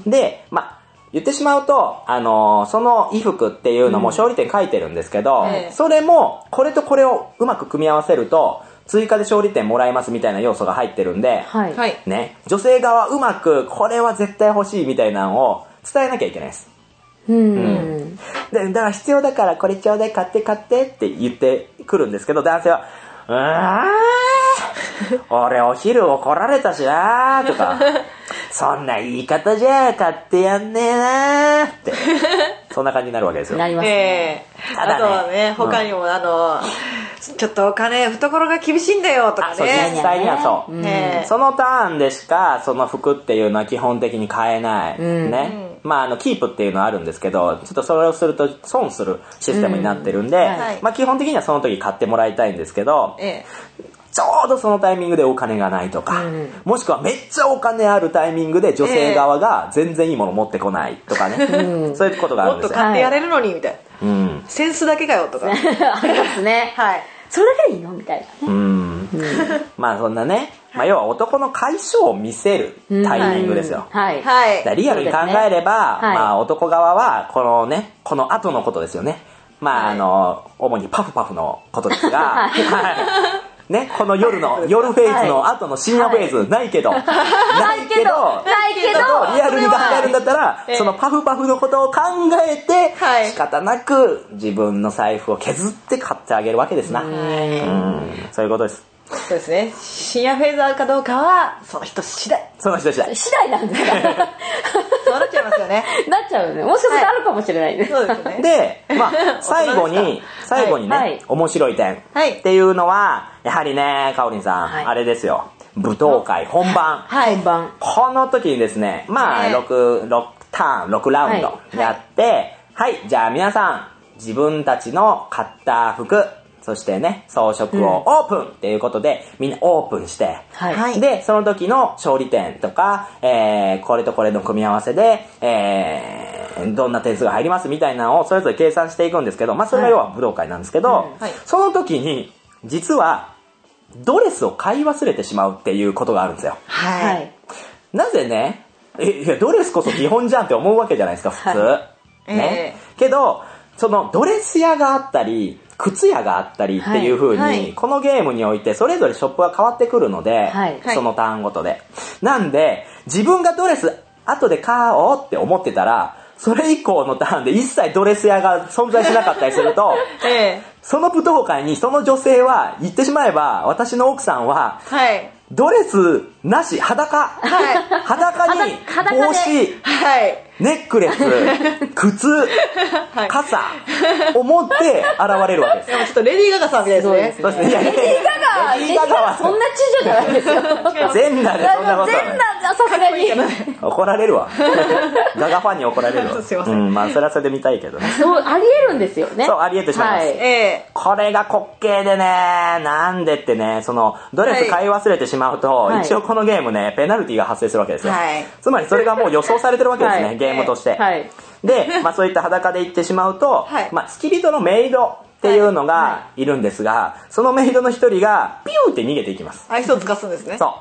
で、まあ、言ってしまうと、あのー、その衣服っていうのも勝利点書いてるんですけど、うん、それも、これとこれをうまく組み合わせると、追加で勝利点もらえますみたいな要素が入ってるんで、はい、ね、女性側うまく、これは絶対欲しいみたいなのを伝えなきゃいけないです。うん、うん。で、だから必要だからこれちょうだい買って買ってって言ってくるんですけど、男性は、うーん俺お昼怒られたしなーとかそんな言い方じゃ買ってやんねえなーってそんな感じになるわけですよ。 なりますね。 えー、ただね、あとはね、他にも、うん、あのちょっとお金懐が厳しいんだよとかね。 そう、実際にはそう、うん、そのターンでしかその服っていうのは基本的に買えない、うん、ね、うん、まああのキープっていうのはあるんですけど、ちょっとそれをすると損するシステムになってるんで、うんはい、まあ基本的にはその時買ってもらいたいんですけど、えーちょうどそのタイミングでお金がないとか、うん、もしくはめっちゃお金あるタイミングで女性側が全然いいもの持ってこないとかね、えー、そういうことがあるんですよ。 もっと買ってやれるのにみたいな、うん、センスだけかよとかありますね。はい。それだけでいいのみたいなね。うん。うん、 まあそんなね、まあ要は男の解消を見せるタイミングですよ。うん、はい。はい。だリアルに考えれば、ねはい、まあ男側はこのね、この後のことですよね。まああの、主にパフパフのことですが、はい。はいね、この夜の、夜フェーズの後の深夜フェーズ、ないけど、ないけど、 ないけど、 リアルに考えるんだったら、そのパフパフのことを考えて、仕方なく自分の財布を削って買ってあげるわけですな。うん、そういうことです。 そうですね。深夜フェーザーかどうかは、その人次第。 その人次第。 次第なんですかそうなっちゃいますよね。 なっちゃうよね。もしかしたらあるかもしれないね。はい、 そうですね。 で、まあ、最後に、最後にね、はい、面白い点っていうのは、やはりね、かおりんさん、はい、あれですよ。舞踏会本番。 はい、本番。 この時にですね、まあ、ろく、ろくターン、ろくラウンドやって、はい、はい、じゃあ皆さん、自分たちの買った服、そしてね、装飾をオープンっていうことで、うん、みんなオープンして、はい、で、その時の勝利点とか、えー、これとこれの組み合わせで、えー、どんな点数が入りますみたいなのをそれぞれ計算していくんですけど、まあそれが要は武道会なんですけど、はいうんはい、その時に、実は、ドレスを買い忘れてしまうっていうことがあるんですよ。はい。なぜね、え、いや、ドレスこそ基本じゃんって思うわけじゃないですか、普通。はい、ね、えー。けど、そのドレス屋があったり、靴屋があったりっていう風に、はいはい、このゲームにおいてそれぞれショップが変わってくるので、はい、そのターンごとで。なんで、自分がドレス後で買おうって思ってたら、それ以降のターンで一切ドレス屋が存在しなかったりすると、ええ、その舞踏会にその女性は言ってしまえば、私の奥さんは、はい、ドレスなし、裸、はい、裸に帽子、はい、ネックレス、靴、はい、傘を持って現れるわけです。 でもちょっとレディー・ガガさんみたいですね。 そうですね。いやレディー・ガガ、レディー・ガガはそんな知女じゃないですよ。 全裸でそんなことはない。 全裸じゃさすがに。 怒られるわ。ガガファンに怒られるわ。すいません。うん、まあそれはそれで見たいけどね。 そう、あり得るんですよね。 そう、あり得てしまいます。はい、えー、これが滑稽でね、なんでってね、その、ドレス買い忘れてしまうと、はい、一応このゲームね、ペナルティが発生するわけですよ。はい、つまりそれがもう予想されてるわけですね、はい、ゲームとして。はい、で、まあそういった裸で行ってしまうと、はい、まあ付き人のメイドっていうのがいるんですが、はいはい、そのメイドの一人がピューって逃げていきます。 愛想つかすんですね。 そう。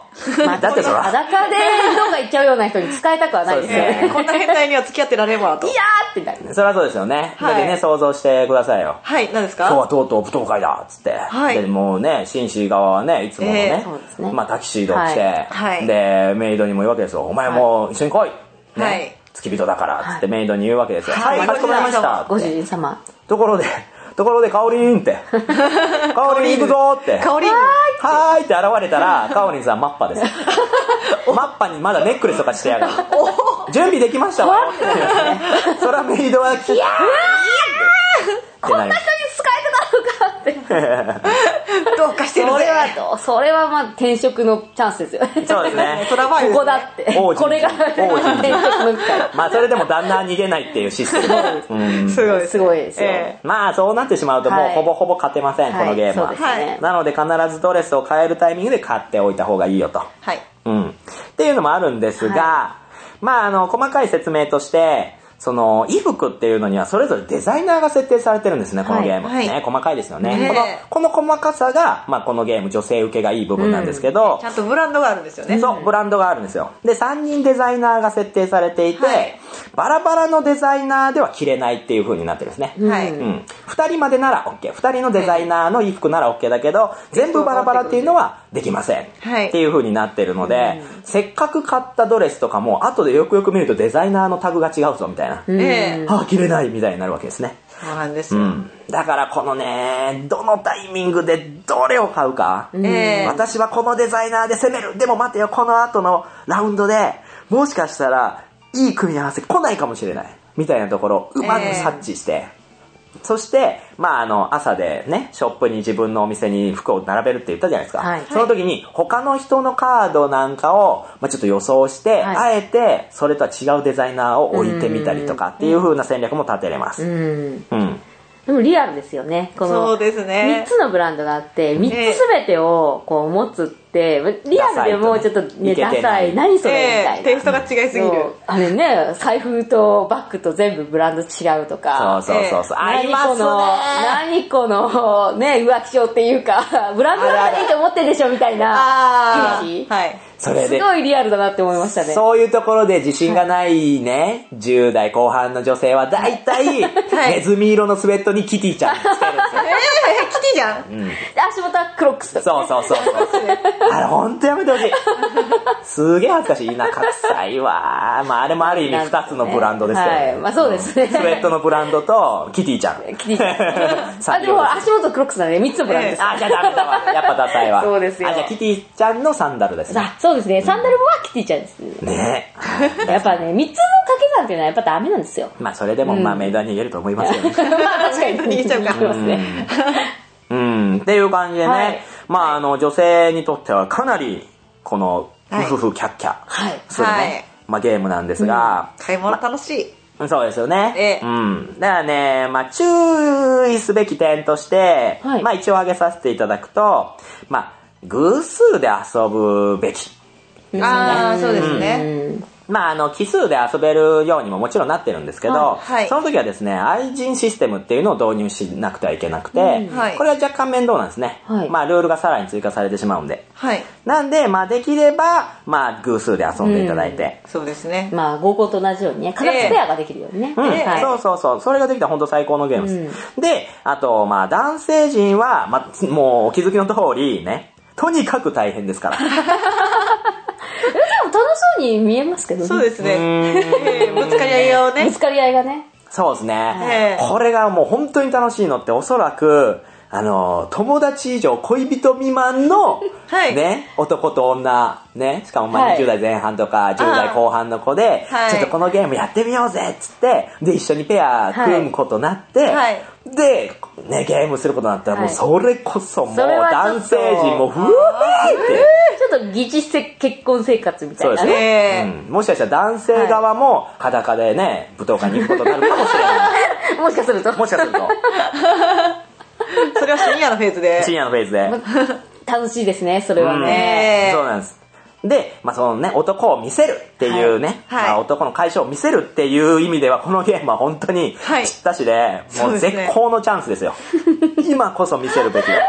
まあだってそれは裸でどうか行っちゃうような人に使いたくはないですよね。 こんな変態には付き合ってられんわと。 いやーってなる。 それはそうですよね。はい、だってね、想像してくださいよ。 はい、何ですか？ 今日はとうとう舞踏会だっつって。はい。で、もうね、紳士側はね、いつものね、えー、ねまあタキシードを着て、はい、で、メイドにも言うわけですよ。お前も一緒に来い、ね、はい。付き人だからっつってメイドに言うわけですよ。はい、かしこまりましたって。 ご主人様。 ところで、ところで、かおりんって。かおりん行くぞって。 かおりん。 はーいって現れたら、かおりんさんマッパです。マッパにまだネックレスとかしてやがる。準備できましたわ。そらメイドは、キヤーこんな人に使えてたのかって。 どうかしてるぜ。 それは、それはまあ転職のチャンスですよね。 そうですね。 ここだって。これが転職の機会。 まあそれでも旦那は逃げないっていうシステム。 うん、すごい。すごいですよ。 えー、まあそうなってしまうともうほぼほぼ勝てません、はい、このゲームは。はい、なので必ずドレスを変えるタイミングで買っておいた方がいいよと。はい。うん。っていうのもあるんですが、はい、まああの、細かい説明として、その衣服っていうのにはそれぞれデザイナーが設定されてるんですね、このゲーム。はいはい、ね、細かいですよね。この、この細かさが、まあこのゲーム女性受けがいい部分なんですけど、 うん、ちゃんとブランドがあるんですよね。 そう、ブランドがあるんですよ。で、さんにんデザイナーが設定されていて、はい、バラバラのデザイナーでは着れないっていう風になってるんですね。はい。うん。ふたりまでなら OK。ふたりのデザイナーの衣服なら OK だけど、全部バラバラっていうのはできません。はい。っていう風になってるので、うん、せっかく買ったドレスとかも、後でよくよく見るとデザイナーのタグが違うぞみたいな。ええ。ああ、着れないみたいになるわけですね。 そうなんですよ。うん。 だからこのね、どのタイミングでどれを買うか。えー、私はこのデザイナーで攻める。でも待てよ、この後のラウンドで、もしかしたら、いい組み合わせ来ないかもしれない。みたいなところをうまく察知して。えーそして、まあ、あの、朝でね、ショップに自分のお店に服を並べるって言ったじゃないですか。はい、その時に、他の人のカードなんかを、まあ、ちょっと予想して、はい、あえて、それとは違うデザイナーを置いてみたりとかっていう風な戦略も立てれます。うん。うん。 でもリアルですよね。このそうですね。 みっつのブランドがあって、みっつすべてをこう持つって、リアルでもうちょっとね、ダサい。何それみたいな。 テイストが違いすぎる。 あれね、財布とバッグと全部ブランド違うとか。 そうそうそうそう。ありますね。 何このね、浮気症っていうか、ブランドだったらいいと思ってるでしょみたいな。 ああ。はい。 それで。 すごいリアルだなって思いましたね。 そういうところで自信がないね、はい、じゅう代後半の女性は大体、はい、ネズミ色のスウェットにキティちゃんつけるんですよ。 えー、キティじゃん、 うん、で、足元はクロックス。 そうそうそうそう。あれほんとやめてほしい。すげえ恥ずかしい。田舎臭いわ。まああれもある意味二つのブランドですけど、ね。 はい。まあそうですね。 スウェットのブランドと、キティちゃん。 キティちゃん。あ、でも足元クロックスなんで三つのブランドです。 あ、じゃあダメだわ。やっぱダサいわ。 そうですよ。 あ、じゃあキティちゃんのサンダルですね。 あ、そうですね。サンダルはキティちゃんですね。ねえ。やっぱね、三つの掛け算っていうのはやっぱダメなんですよ。 まあそれでもまあメイドは逃げると思いますよね。 まあ確かに逃げちゃうか。 うん、っていう感じでね、はい、まああの女性にとってはかなりこのウフフキャッキャするね、はい、まあゲームなんですが、 うん、買い物楽しい、 ま、そうですよね、 ええ、 うん、だからね、まあ注意すべき点として、はい、まあ一応挙げさせていただくと、まあ偶数で遊ぶべき、 ああ、そうですね、 うん、まああの奇数で遊べるようにももちろんなってるんですけど、はいはい、その時はですね愛人システムっていうのを導入しなくてはいけなくて、うんはい、これは若干面倒なんですね、はい、まあルールがさらに追加されてしまうんで、はい、なんでまあできればまあ偶数で遊んでいただいて、 うん、そうですね、 まあ合コンと同じようにね形ペアができるようにね、 えーうんはい、そうそうそう、それができたら本当最高のゲームです、うん、であとまあ男性陣は、まあ、もうお気づきの通りねとにかく大変ですからでも楽しそうに見えますけどね。 そうですね。ぶつかり合いをね。 ぶつかり合いがね。 そうですね。これがもう本当に楽しいのっておそらく、あの、友達以上恋人未満の、はい、ね、男と女、ね、しかもまあにじゅう代前半とかじゅう代後半の子で、はい、ちょっとこのゲームやってみようぜっつって、で、一緒にペア組むことになって、はい、で、ね、ゲームすることになったら、もうそれこそもう男性陣もふわーって。 ちょっと疑似結婚生活みたいなね。 そうですね、うん。もしかしたら男性側も裸でね、舞踏会に行くことになるかもしれない。 もしかすると。 もしかすると。 それは深夜のフェーズで。 深夜のフェーズで。 楽しいですね、それはね。 うん、そうなんです。で、まあ、そのね、男を見せるっていうね、はいはい、まあ、男の解消を見せるっていう意味では、このゲームは本当にぴったしで、はい、もう絶好のチャンスですよ。今こそ見せるべきだって。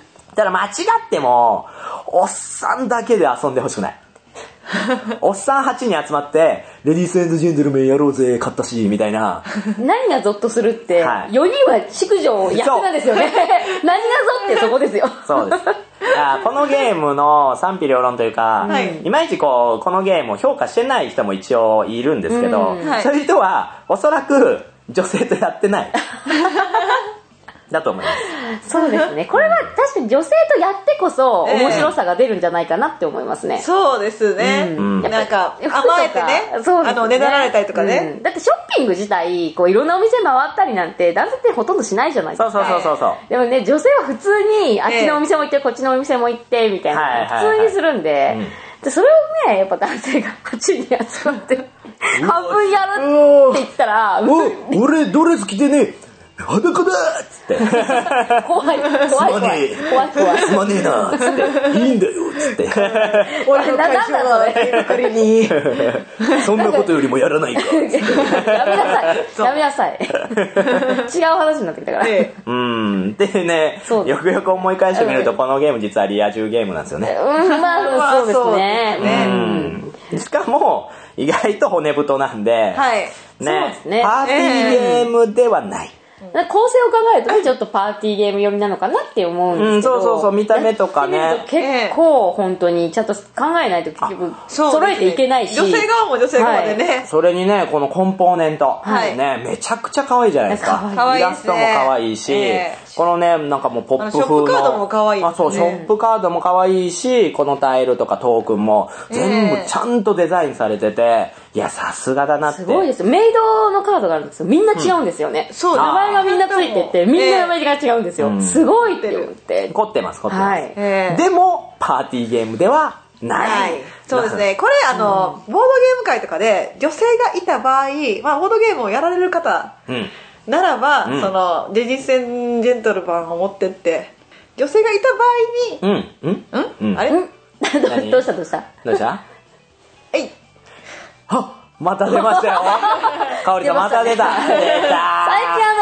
ただ間違っても、おっさんだけで遊んでほしくない。おっさんはちにん集まって、レディース&ジェントルメンやろうぜ、勝ったし、みたいな。 何がゾッとするって、はい、よにんは淑女役なんですよね。何がゾってそこですよ。 そうです。このゲームの賛否両論というか、はい、いまいちこう、このゲームを評価してない人も一応いるんですけど、うんはい、そういう人は、おそらく女性とやってない。だと思います。 そうですね。これは確かに女性とやってこそ面白さが出るんじゃないかなって思いますね。 えー、そうですね。うん、なんか甘えてね、そうですね、あのねだられたりとかね、 うん。だってショッピング自体こういろんなお店回ったりなんて男性ってほとんどしないじゃないですか。 そうそうそうそう。 でもね女性は普通にあっちのお店も行って、えー、こっちのお店も行ってみたいな、普通にするんで。うんでそれをねやっぱ男性がはちにん集まって半分やるって言ったら俺ドレス着てね裸だっつって怖い怖い怖い怖い怖いすまねえなっつっていいんだよっつって俺の会社は手作りにそんなことよりもやらないかっつってやめなさいやめなさい違う話になってきたから、 ええ、うんでねよくよく思い返してみるとこのゲーム実はリア充ゲームなんですよね。 うんまあそうですね、 うん、しかも意外と骨太なんで、 はい、 ね、そうですね、パーティーゲームではない、 構成を考えるとねちょっとパーティーゲーム寄りなのかなって思うんですけど、うん、 そうそうそう見た目とかね結構本当にちゃんと考えないと結局揃えていけないし、 女性側も女性側でね、はい、 それにねこのコンポーネント、はい、ねめちゃくちゃ可愛いじゃないですか。 可愛いイラストも可愛いし、えー、このねなんかもうポップ風のショップカードも可愛い、ね、 あそうショップカードも可愛いしこのタイルとかトークンも全部ちゃんとデザインされてて、いやさすがだなって。 すごいですよ。メイドのカードがあるんですよ。みんな違うんですよね、うん、そう名前がみんなついててみんな名前が違うんですよ、えー、すごいって言って凝ってます凝ってます、はい、 えー、でもパーティーゲームではない、はい、 そうですね。これあの、うん、ボードゲーム会とかで女性がいた場合、まあ、ボードゲームをやられる方ならば、うん、そのレディース&ジェントルマンを持ってって女性がいた場合にうんうんうん、うん、あれ、うん、 どうしたどうしたどうしたはいはっまた出ましたよ。香織さんまた出た。出た。 最近あのー、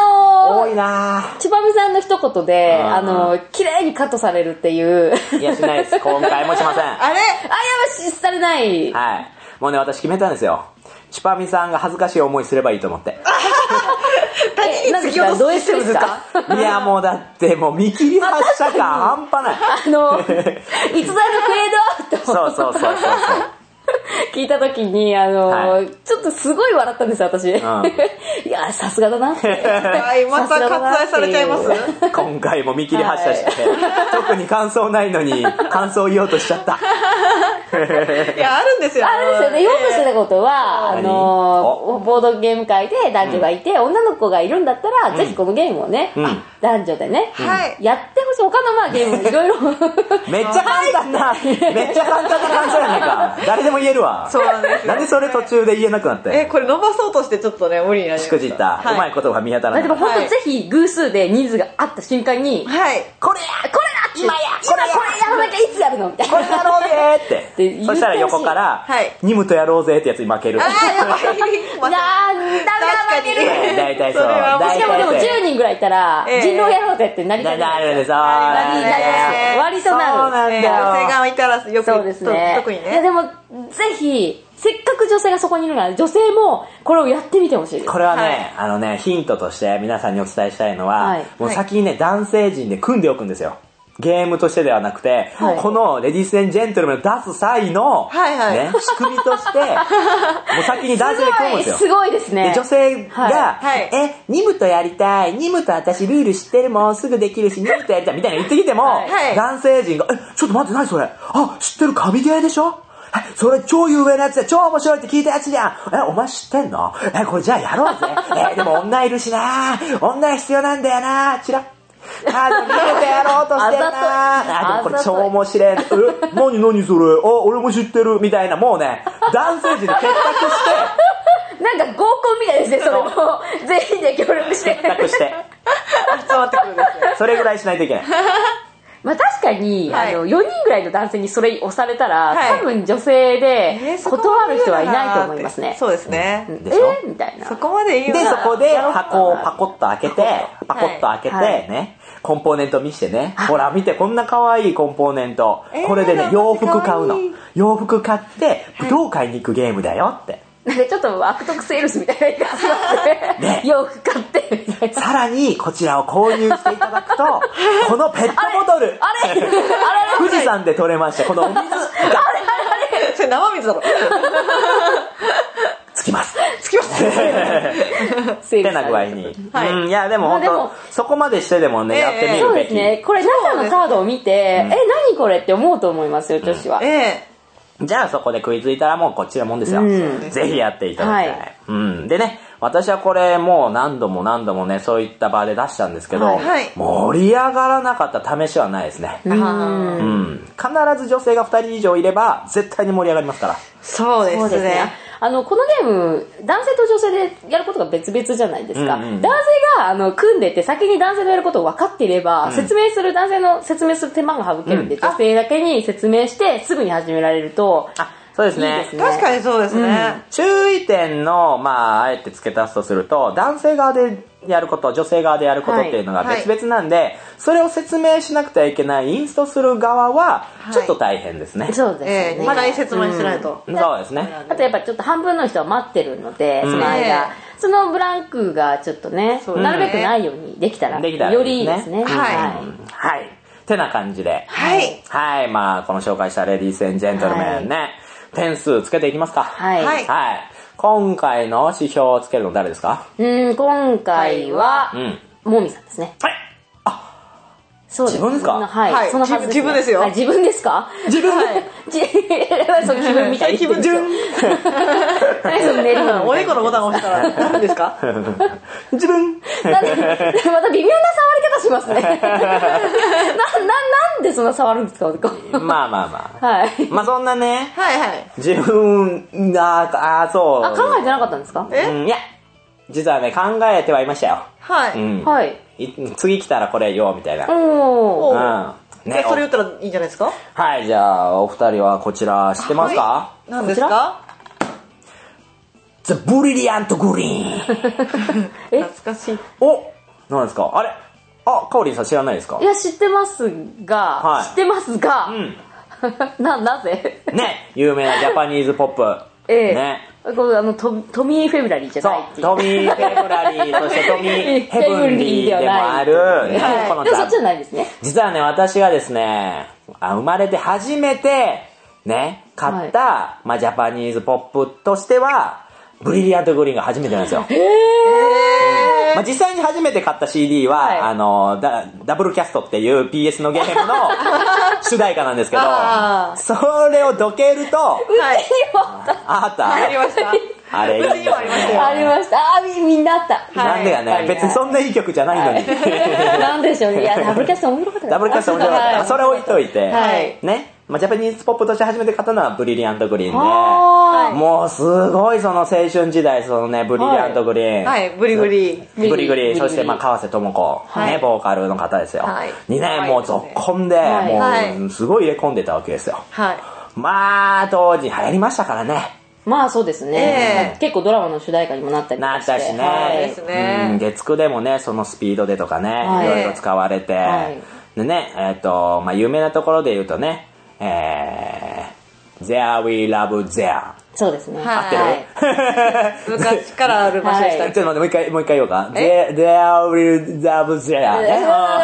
多いなぁ。ちばみさんの一言で、あの、綺麗にカットされるっていう。 いや、しないです。今回もしません。あれあ、やばし、されない。 はい。もうね、私決めたんですよ。ちぱみさんが恥ずかしい思いすればいいと思って。 え、なんですか？どういうシステムですか？ いや、もうだって、もう見切り発車感半端ない。 あの、いつだのフェードアウト。 そうそうそうそう。 聞いたときに、あの、はい、ちょっとすごい笑ったんですよ、私。うん、いや、さすがだなって。 はい、また割愛されちゃいます？ 今回も見切り発車して、はい、特に感想ないのに、感想言おうとしちゃった。 いや、あるんですよ。 あるんですよね。言おうとしてたことは、あの、ボードゲーム界で男女がいて、うん、女の子がいるんだったら、うん、ぜひこのゲームをね、うん、男女でね、うん、やってほしい。他のまあゲームもいろいろ。 めっちゃ簡単な、めっちゃ簡単な感想やないか。誰でも言えるわ。 そうなんですよ。 なんでそれ途中で言えなくなって。 え、これ伸ばそうとしてちょっとね、無理になりました。 しくじった。はい、うまいことが見当たらない。 でも本当ぜひ偶数で人数があった瞬間に、 はい。 これやこれだ今やこれこれやらなきゃいつやるのみたいな。 これやろうぜって。そしたら横から、はい。ニムとやろうぜってやつに負ける。あー、やばい。 なんだ負ける。 大体そう。 しかもでもじゅうにんぐらいいたら、人狼やろうぜってなりたい。 なるんです。 割となる。 そうなんだよ。 女性がいたらよく、 そうですね。 特にね。 いやでも、ぜひ、せっかく女性がそこにいるなら、女性もこれをやってみてほしいです。 これはね、はい、あのね、ヒントとして皆さんにお伝えしたいのは、はい、もう先にね、男性陣で組んでおくんですよ。ゲームとしてではなくて、はい、このレディース&ジェントルメンを出す際の、はいはいね、仕組みとして、もう先に男性で組むんですよ。 すごいですね。 で、女性が、はい、え、ニムとやりたい、ニムと私ルール知ってるもん、すぐできるし、ニムとやりたい、みたいな言ってきても、はい、男性陣が、え、ちょっと待って、何それ？あ、知ってる神ゲーでしょ？え、それ超有名なやつで超面白いって聞いたやつじゃん。え、お前知ってんの？え、これじゃあやろうぜ。え、でも女いるしな。女必要なんだよな。チラッ。あ、でもニムとやろうとしてんな。あ、でもこれ超面白い。え、何何それ？あ、俺も知ってる。みたいな、もうね、男性陣で結託して、 なんか合コンみたいですね、それも。全員で協力して。 結託して。 集まってくるんですね。 それぐらいしないといけない。 まあ確かに、はい、あの、よにんぐらいの男性にそれ押されたら、はい、多分女性で断る人はいないと思いますね。 そうですね。 うん、でしょ？えー、みたいな。 そこまでいいよな。 で、そこで箱をパコッと開けて、パコッと開けてね、コンポーネント見してね、ほら見てこんな可愛いコンポーネント。これでね、洋服買うの。洋服買って、武道会に行くゲームだよって。 なんかちょっと悪徳セールスみたいな言い方しますね。洋服買ってみたいな。 さらにこちらを購入していただくと、このペットボトル。 あれあれ富士山で取れました。このお水。あれあれあれそれ生水だろ。 つきます。 つきます。 ってな具合に。はい。うん、いや、でも本当そこまでしてでもね、やってみるべき。 そうですね。これ中のカードを見て、え、何これって思うと思いますよ、女子は。 ええ。 じゃあそこで食いついたらもうこっちのもんですよ。うん、ぜひやっていただきたい、はい。うん。でね、私はこれもう何度も何度もね、そういった場で出したんですけど、はい、盛り上がらなかった試しはないですね。うん。うん。必ず女性がふたり以上いれば絶対に盛り上がりますから。 そうですね。そうですね。 あの、このゲーム、男性と女性でやることが別々じゃないですか。うんうん、男性が、あの、組んでて先に男性とやることを分かっていれば、うん、説明する、男性の説明する手間が省けるんで、うん、女性だけに説明してすぐに始められると、 あ、そうですね。 いいですね。 確かにそうですね。うん、 注意点の、まあ、あえて付け足すとすると、男性側でやること、女性側でやることっていうのが別々なんで、はいはい、それを説明しなくてはいけない、インストする側は、ちょっと大変ですね。はい、 そうですね。 えー、まだ説明しないと、 うん。そうですね。 あとやっぱちょっと半分の人は待ってるので、その間、うん、そのブランクがちょっとね、ねなるべくないようにできたら、できたらよりいいですね。 はい。はい。はい。ってな感じで。 はい。 はい。まあ、この紹介したレディース&ジェントルメンね、はい、点数つけていきますか。 はい。 はい。今回の指標をつけるの誰ですか？ うん、今回は、うん、もみさんですね。 はい。あ、 そうです。 自分ですか？ はい。 はい、 そのはずです、ね。 自分ですよ。 あ、自分ですか？ 自分。はい。 その気分みたいに言ってるんですよ。何その練り物。 おでこのボタンを押したら何ですか？ 自分。 なんで、また微妙な触り方しますね。な、な、なんでそんな触るんですか？おでこ。 まあまあまあ。はい。 まあそんなね。 はいはい。 自分が、あ、そう。 あ、考えてなかったんですか？ え、うん、いや、実はね、考えてはいましたよ。 はい。 うん、 はい。 次来たらこれよ、みたいな。 おー。うん。ね、それ言ったらいいんじゃないですか？ はい、じゃあ、お二人はこちら知ってますか？ はい、何ですか？ The Brilliant Green。 懐かしい。 お、 何ですかあれあ、かおりんさん知らないですか？ いや、知ってますが、はい、知ってますが、うん、な、なぜね、有名なジャパニーズポップ。 ええ。 ね。 これあのト、トミー・フェブラリーじゃないっていう。 そう、トミー・フェブラリー、そしてトミー・ヘブンリーでもある、 ね、はい、このでもそっちじゃないですね。 実はね、私がですね、生まれて初めて、ね、買った、はい、まあ、ジャパニーズポップとしては、ブリリアントグリーンが初めてなんですよ。へー。まあ、実際に初めて買った シーディー は、はい、あのダ、ダブルキャストっていう ピーエス のゲームの主題歌なんですけど、それをどけると、 はい、 あった。 ありました。 あれいいですね。 ありました。あ、みんなあった。 なんでやね、別にそんないい曲じゃないのに。 なんでしょうね。いや、ダブルキャスト面白かった。 ダブルキャスト面白かった。それ置いといて、ね。まあ、ジャパニーズポップとして初めて買ったのはブリリアントグリーンで、もうすごいその青春時代、そのね、ブリリアントグリーン。 はい、ブリグリ。 ブリグリ、そしてまあ、川瀬智子、ね、ボーカルの方ですよ。にね、もう続婚で、もうすごい入れ込んでたわけですよ。はい。まあ、当時流行りましたからね。 まあそうですね、えー、結構ドラマの主題歌にもなったりとかしてなったしね、はいですね、うん、月くでもねそのスピードでとかね、はい、いろいろ使われて、はい、でねえっ、ー、とまあ有名なところで言うとね、えー、There We Love There そうですね、 合ってる、 はい、昔からある場所でした、はい、 ちょっと待ってもう一回もう一回言おうか There, There We Love There ね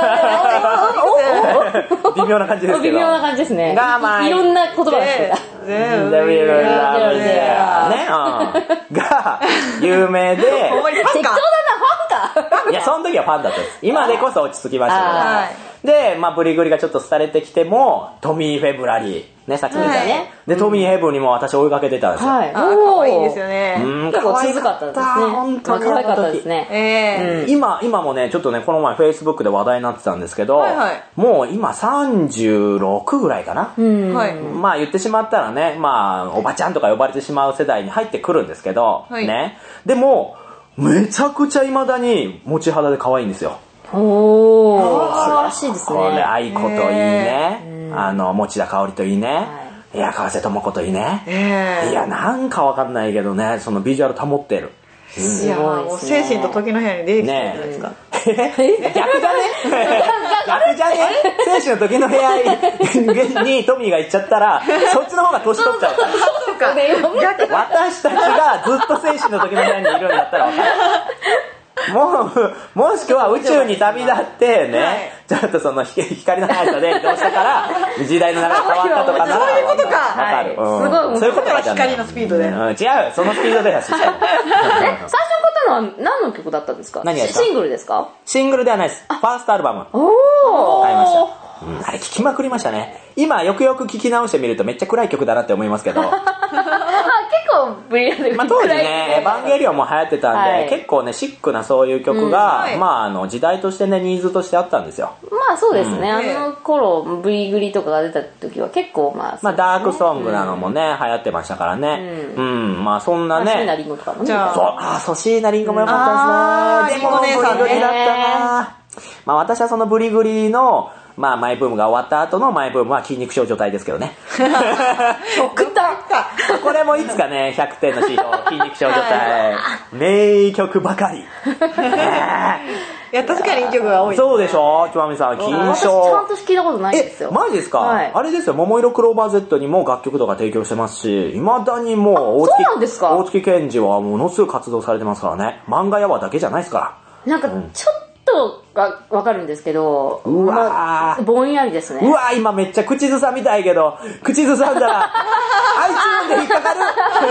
微妙な感じですけど微妙な感じですねが、まあ、いろんな言葉がしてた There We Love There ね、うん、が有名で適当だなファンかいやその時はファンだったんです今でこそ落ち着きましたけどで、まあ、ブリグリがちょっと廃れてきてもトミー・フェブラリーね、さっき見たね、はい、で、トミー・ヘブンにも私追いかけてたんですよ。はい。 あ、可愛いですよね。 うん、結構続かったですね。本当に可愛かったですね。 えーうん、今、今もね、ちょっとね、この前 Facebook で話題になってたんですけど、はいはい、もう今さんじゅうろくぐらいかな。うん、まあ言ってしまったらね、まあ、おばちゃんとか呼ばれてしまう世代に入ってくるんですけど、はい、ね。でも、めちゃくちゃ未だに持ち肌で可愛いんですよ。 おー、素晴らしいですね。 これ、愛子といいね。あの、持田香織といいね。はい、いや、川瀬智子といいね。いや、なんかわかんないけどね、そのビジュアル保ってる。 うん、いや、もう精神と時の部屋に出てきてるじゃないですか。ね、 逆じゃね逆じゃね精神の時の部屋にトミーが行っちゃったら、そっちの方が年取っちゃうから。 そうか。 私たちがずっと精神の時の部屋にいるんだったらわかる。もう、もしくは宇宙に旅立ってね、はい、ちょっとその光の速さで移動したから、時代の流れ変わったとかなら、 そういうことか。 わかる。 はいうん、すごい、 そういうことは光のスピードで。 うん、違う、そのスピードでだし。え、最初買ったのは何の曲だったんですか？ 何ですか？ シングルですか？ シングルではないです。ファーストアルバム。 おー。 買いました。うん、あれ聞きまくりましたね。今よくよく聞き直してみるとめっちゃ暗い曲だなって思いますけど結構ブリリアント、 まあ、当時ねエヴァンゲリオンも流行ってたんで、はい、結構ねシックなそういう曲が、うんはい、まああの時代としてねニーズとしてあったんですよ。 まあそうですね、うん、あの頃ブリグリとかが出た時は結構まあ、ね、 まあダークソングなのもね、うん、流行ってましたからねうん、うん、まあそんなね椎名林檎とかもね。 そうあそう椎名林檎もよかったですね、うん、でもブリグリだったな。まあ私はそのブリグリのまあマイブームが終わった後のマイブームは筋肉少女隊ですけどね極端これもいつかねひゃくてんのシート筋肉少女隊名曲ばかりいや確かにいい曲が多い。 そうでしょちまみさん金賞。 私ちゃんと聞いたことないんですよ。 えマジですか、はい、あれですよ桃色クローバー Z にも楽曲とか提供してますしいまだにもう大月大月健二はものすごい活動されてますからね。漫画やわだけじゃないですからなんかちょっとがわかるんですけど、 うわーぼんやりですね。 うわー今めっちゃ口ずさみたいけど口ずさんだらiTunes で引っかかる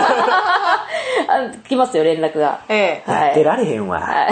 来ますよ連絡が、 ええ、はい、出られへんわ、はい、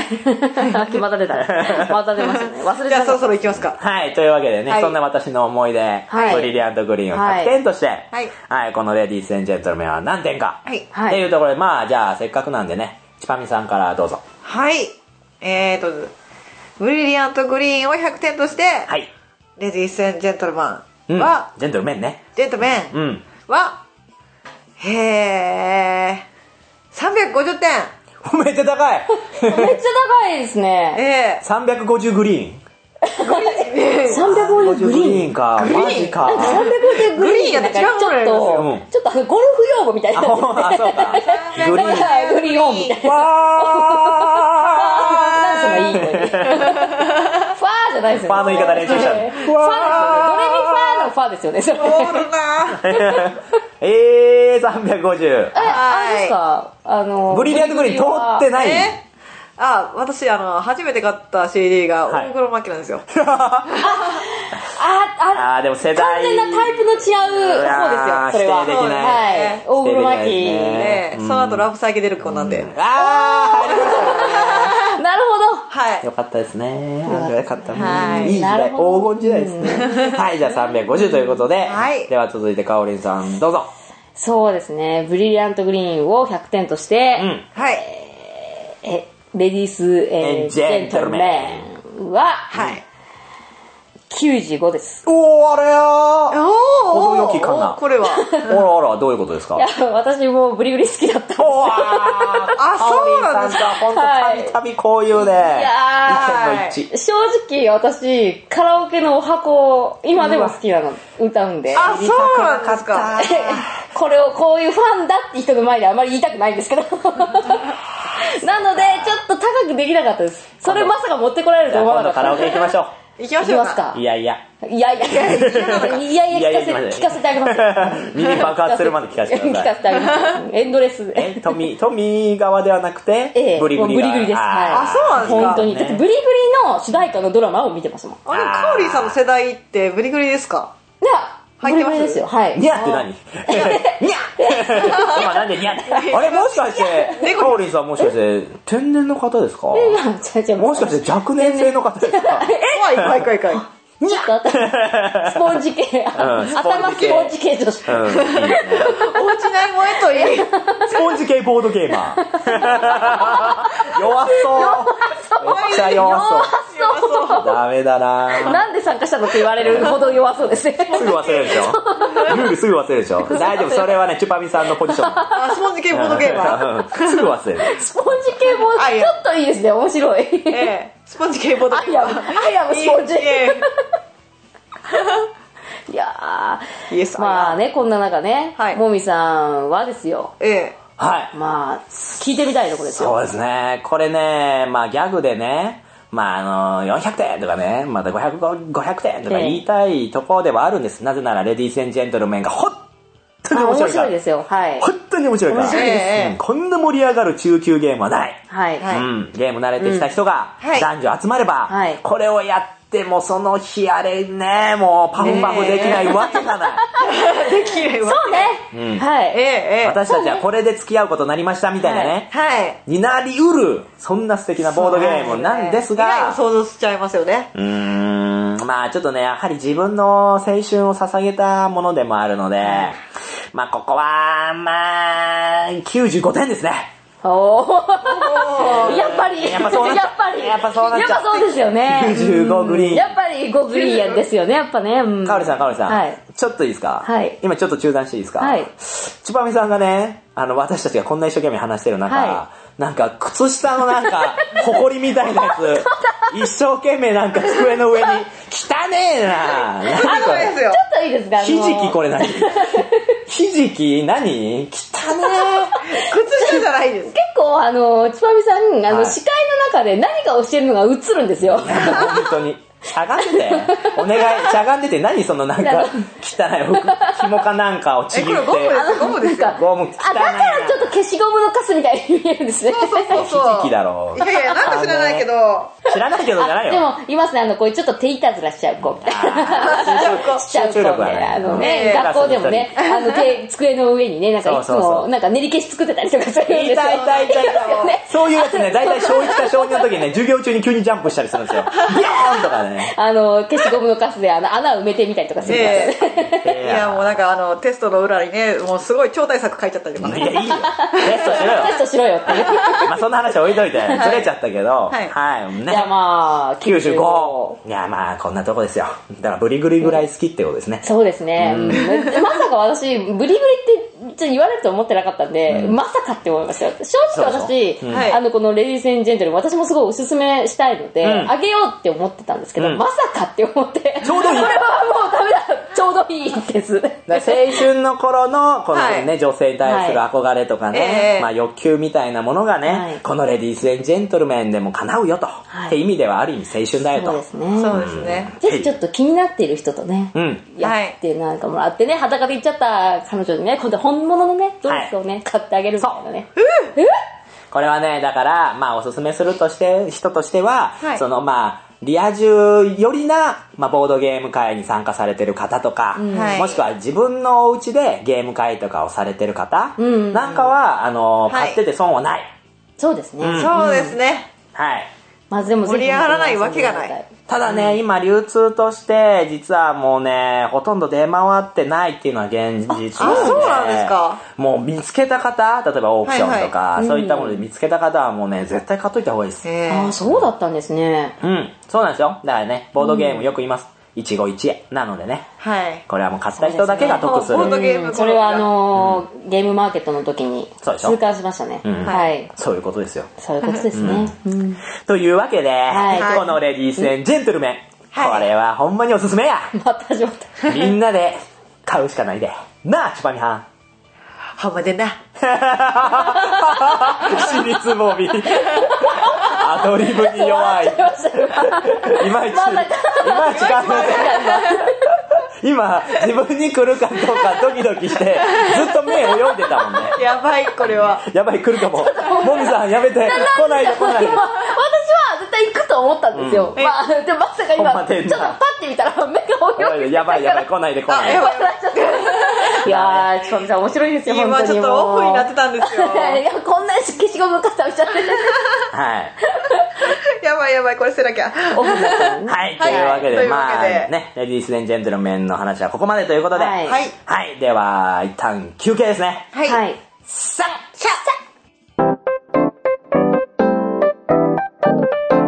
また出たまた出ましたね。忘れてた。 じゃあそろそろ行きますか。 はいというわけでね、はい、そんな私の思い出、はい、ブリリアントグリーンをひゃくてんとして、はいはい、このレディース&ジェントルメンは何点か、はい、っていうところでまあじゃあせっかくなんでねちぱみさんからどうぞ。 はいえーとブリリアントグリーンをひゃくてんとして、はい、レディース&ジェントルマンは、 うん、ジェントルメンねジェントルメンは、うん、へーさんびゃくごじゅってん。 めっちゃ高いめっちゃ高いですね。 えー、さんびゃくごじゅうグリーンさんびゃくごじゅうグリーンかマジか。 さんびゃくごじゅうグリーンやったらちょっとちょっとゴルフ用語みたいな。あそうかグリーングリーンオンみたいな。 わーがいい声で。ファーじゃないですよね。 ファーの言い方練習したの。 ファーですよね。ドレミファーのファーですよね。それえー、さんびゃくごじゅう。 え、あれですかあの、 ブリリアントグリーン通ってない。 えあ、私、あの、初めて買った シーディー が大黒摩季なんですよ。 あ、あ、 あー、でも世代。 完全なタイプの違う方ですよ、それは。 否定できない。 はい。大黒摩季。 ね、その後ラブサイケデルクなんで。 あー、入りましたね。 なるほど。 はい。 よかったですね。よかったね。 はい。 いい時代、黄金時代ですね。はい、じゃあさんびゃくごじゅうということで。 はい。 では続いてかおりんさん、どうぞ。 そうですね。ブリリアントグリーンをひゃくてんとして、 うん。 はい。 え、レディース、えー、ジェントルメンは、 はい。 きゅうじゅうごです。 おー、あれやー。 おー、 程よきかな。 これは。 あらあら、どういうことですか？ いや、私もブリブリ好きだったんです。 おー、 あ、そうなんですか。 ほんとたびたびこういうね、 いや意見の一致。 正直私、カラオケのお箱、今でも好きなの、歌うんで。 あ、そうなんですか。 これをこういうファンだって人の前であまり言いたくないんですけど。なので、ちょっと高くできなかったです。それまさか持ってこられると思わなかった。 今度カラオケ行きましょう。 行きましょうか。 いやいや。 いやいや、いやいや、いやいや、聞かせ、聞かせてあげます。 耳爆発するまで聞かせてください。 聞かせてあげます。エンドレスで。 え、トミ、トミ側ではなくて、 ええ、 ブリグリが。 ブリグリです。はい。 あ、そうなんですか。 本当に。だってブリグリの主題歌のドラマを見てますもん。 あれ、カオリーさんの世代ってブリグリですか？ いや、ブリグリですよ。はい。 ニャって何？ニャ今なんでニャって。あれもしかして、カオリンさんもしかして天然の方ですか？ いや、違う違う。 もしかして若年性の方ですか？ 怖い怖い怖い怖い。 ちょっとスポンジ系、頭スポンジ系女子。 うん、いいですね。 おうちない萌えといい。 スポンジ系ボードゲーマー。弱そう。めっちゃ弱そう。 弱そう。 ダメだな。 なんで参加したのって言われるほど弱そうですね。 すぐ忘れるでしょ。ルールすぐ忘れるでしょ。大丈夫、それはね、チュパミさんのポジション。 あ、スポンジ系ボードゲーマー。 すぐ忘れる。 スポンジ系もちょっといいですね、面白い。 ええ、スポンジ系ボードゲーマー。 アイアムスポンジ。いやー、 イエスまあね、こんな中ね、 はい、 もみさんはですよ。 ええ。 はい。 まあ、聞いてみたいところですよ。 そうですね。これね、まあギャグでね、まああの、よんひゃくてんとかね、またごひゃく、ごひゃくてんとか言いたいところではあるんです。なぜならレディース&ジェントルメンが本当に面白いから。 面白いですよ。はい。 本当に面白いから。 面白いです、 うん。こんな盛り上がる中級ゲームはない。 はい。 うん。ゲーム慣れてきた人が男女集まれば、 はい、 これをやってもその日あれね、もうパフパフできないわけがない。 できないわけ。 そうね。うん。はい。 ええ、ええ。 私たちはこれで付き合うことになりましたみたいなね。 はい。 になりうる、そんな素敵なボードゲームなんですが。 想像しちゃいますよね。 うーん。まあちょっとね、やはり自分の青春を捧げたものでもあるので、まあここは、まあ、きゅうじゅうごてんですね。 おー。やっぱり。 やっぱそうなっちゃう。 やっぱり。 やっぱそうなっちゃう。 やっぱそうですよね。 きゅうじゅうごグリーン。 やっぱりごグリーンですよね、やっぱね。うん、 かおりさん、かおりさん。 はい。 ちょっといいですか？ はい。 今ちょっと中断していいですか？ はい。 ちぱみさんがね、あの、私たちがこんな一生懸命話してる中、はい、なんか、靴下のなんか、ほこりみたいなやつ、一生懸命なんか机の上に、汚ねえな何これ。 ちょっといいですか？ ひじきこれ何ひじき何汚ねえ靴下じゃないです。 結構あの、ちぱみさん、あの、はい、視界の中で何かをしてるのが映るんですよ。 本当に。しゃがんでてお願い、しゃがんでて何そのなんか汚い服、紐かなんかをちぎって。 え、これゴムですよ。 ゴム汚い。 あ、だからちょっと消しゴムのカスみたいに見えるんですね。 そうそうそうそう。 ひじきだろう。 いやいや、なんか知らないけど。 知らないけどじゃないよ。 でも、いますね、あの、こういうちょっと手いたずらしちゃう子。しちゃう子ね。あのね、学校でもね、あの、手、机の上にね、なんかいつも、なんか練り消し作ってたりとかするんですよ。 痛い痛い痛い。そういうやつね、だいたい小いちか小にの時にね、授業中に急にジャンプしたりするんですよ。ビヨーンとかね。 あの、消しゴムのカスであの穴を埋めてみたりとかするんですよね。いや、もうなんかあの、テストの裏にね、もうすごい超大作書いちゃったりとかね。 いや、いいよ。テストしろよ。 テストしろよって。 まあそんな話は置いといて、ずれちゃったけど、はい。はい。 ね。いやまあ、 きゅうじゅうご。いやまあ、こんなとこですよ。だからブリグリぐらい好きってことですね。 そうですね。まさか私、ブリグリってちょっと言われると思ってなかったんで、まさかって思いました。正直私、あの、このレディース&ジェントル、私もすごいおすすめしたいので、あげようって思ってたんですけど、まさかって思って、 ちょうどいい。 これはもうダメだ。ちちょうどいいです。 青春の頃の、このね、はい、女性に対する憧れとかね、はい、まあ欲求みたいなものがね、はい、このレディース&ジェントルメンでも叶うよと、はい、って意味ではある意味青春だよと。 そうですね。 そうですね。 ぜひちょっと気になっている人とね、うん、やってなんかもらってね、裸で行っちゃった彼女にね、今度本物のね、ドレスをね、はい、買ってあげるみたいなね。えこれはね、だから、まあおすすめするとして、人としては、はい、そのまあ、リア充よりな、まあ、ボードゲーム会に参加されてる方とか、うん、もしくは自分のお家でゲーム会とかをされてる方、うん、なんかは、あの、はい、買ってて損はない。 そうですね。 うん、そうですね。 はい。 まあ、でも盛り上がらないわけがない。 ただね、うん、今流通として実はもうねほとんど出回ってないっていうのは現実なので、 あ、そうなんですか。 もう見つけた方、例えばオークションとか、はいはい、そういったもので見つけた方はもうね絶対買っといた方がいいです。 ああ、そうだったんですね。 うん、そうなんですよ。だからね、ボードゲームよく言います、一期一会なのでね、はい、これはもう買った人だけが得する。 そうですね、うん、それはあのーうん、ゲームマーケットの時に痛感しましたね、うん、はい、 そういうことですよ。 そういうことですね、うんうん、 というわけで、はい、このレディース&ジェントルメン、はい、これはほんまにおすすめや。 また始まった。 みんなで買うしかないでなあ、チュパミハン。 ほんまでな。 私立ボビー。アドリブに弱い。いまいち、いまいち考えて。今、自分に来るかどうかドキドキして、ずっと目泳いでたもんね。 やばい、これは。 やばい、来るかも。もみさんやめて。来ないで来ないで。 私は絶対行くと思ったんですよ。うん、まあ、でもまさか今、ちょっとパッて見たら目が泳いでた。 やばいやばい、来ないで来ないで。 いやー、ちぱみさん面白いですよ、本当に。 今ちょっとオフになってたんですよ。 いや、こんな消しゴムかさしちゃって。 はい。 やばいやばい、これ捨てなきゃ。 オフになってるね。 はい、というわけで、まあ、ね、レディース&ジェントルメンの話はここまでということで、はい。はい、では、一旦休憩ですね。 はい。 はい。 さっ、さっ、さっ。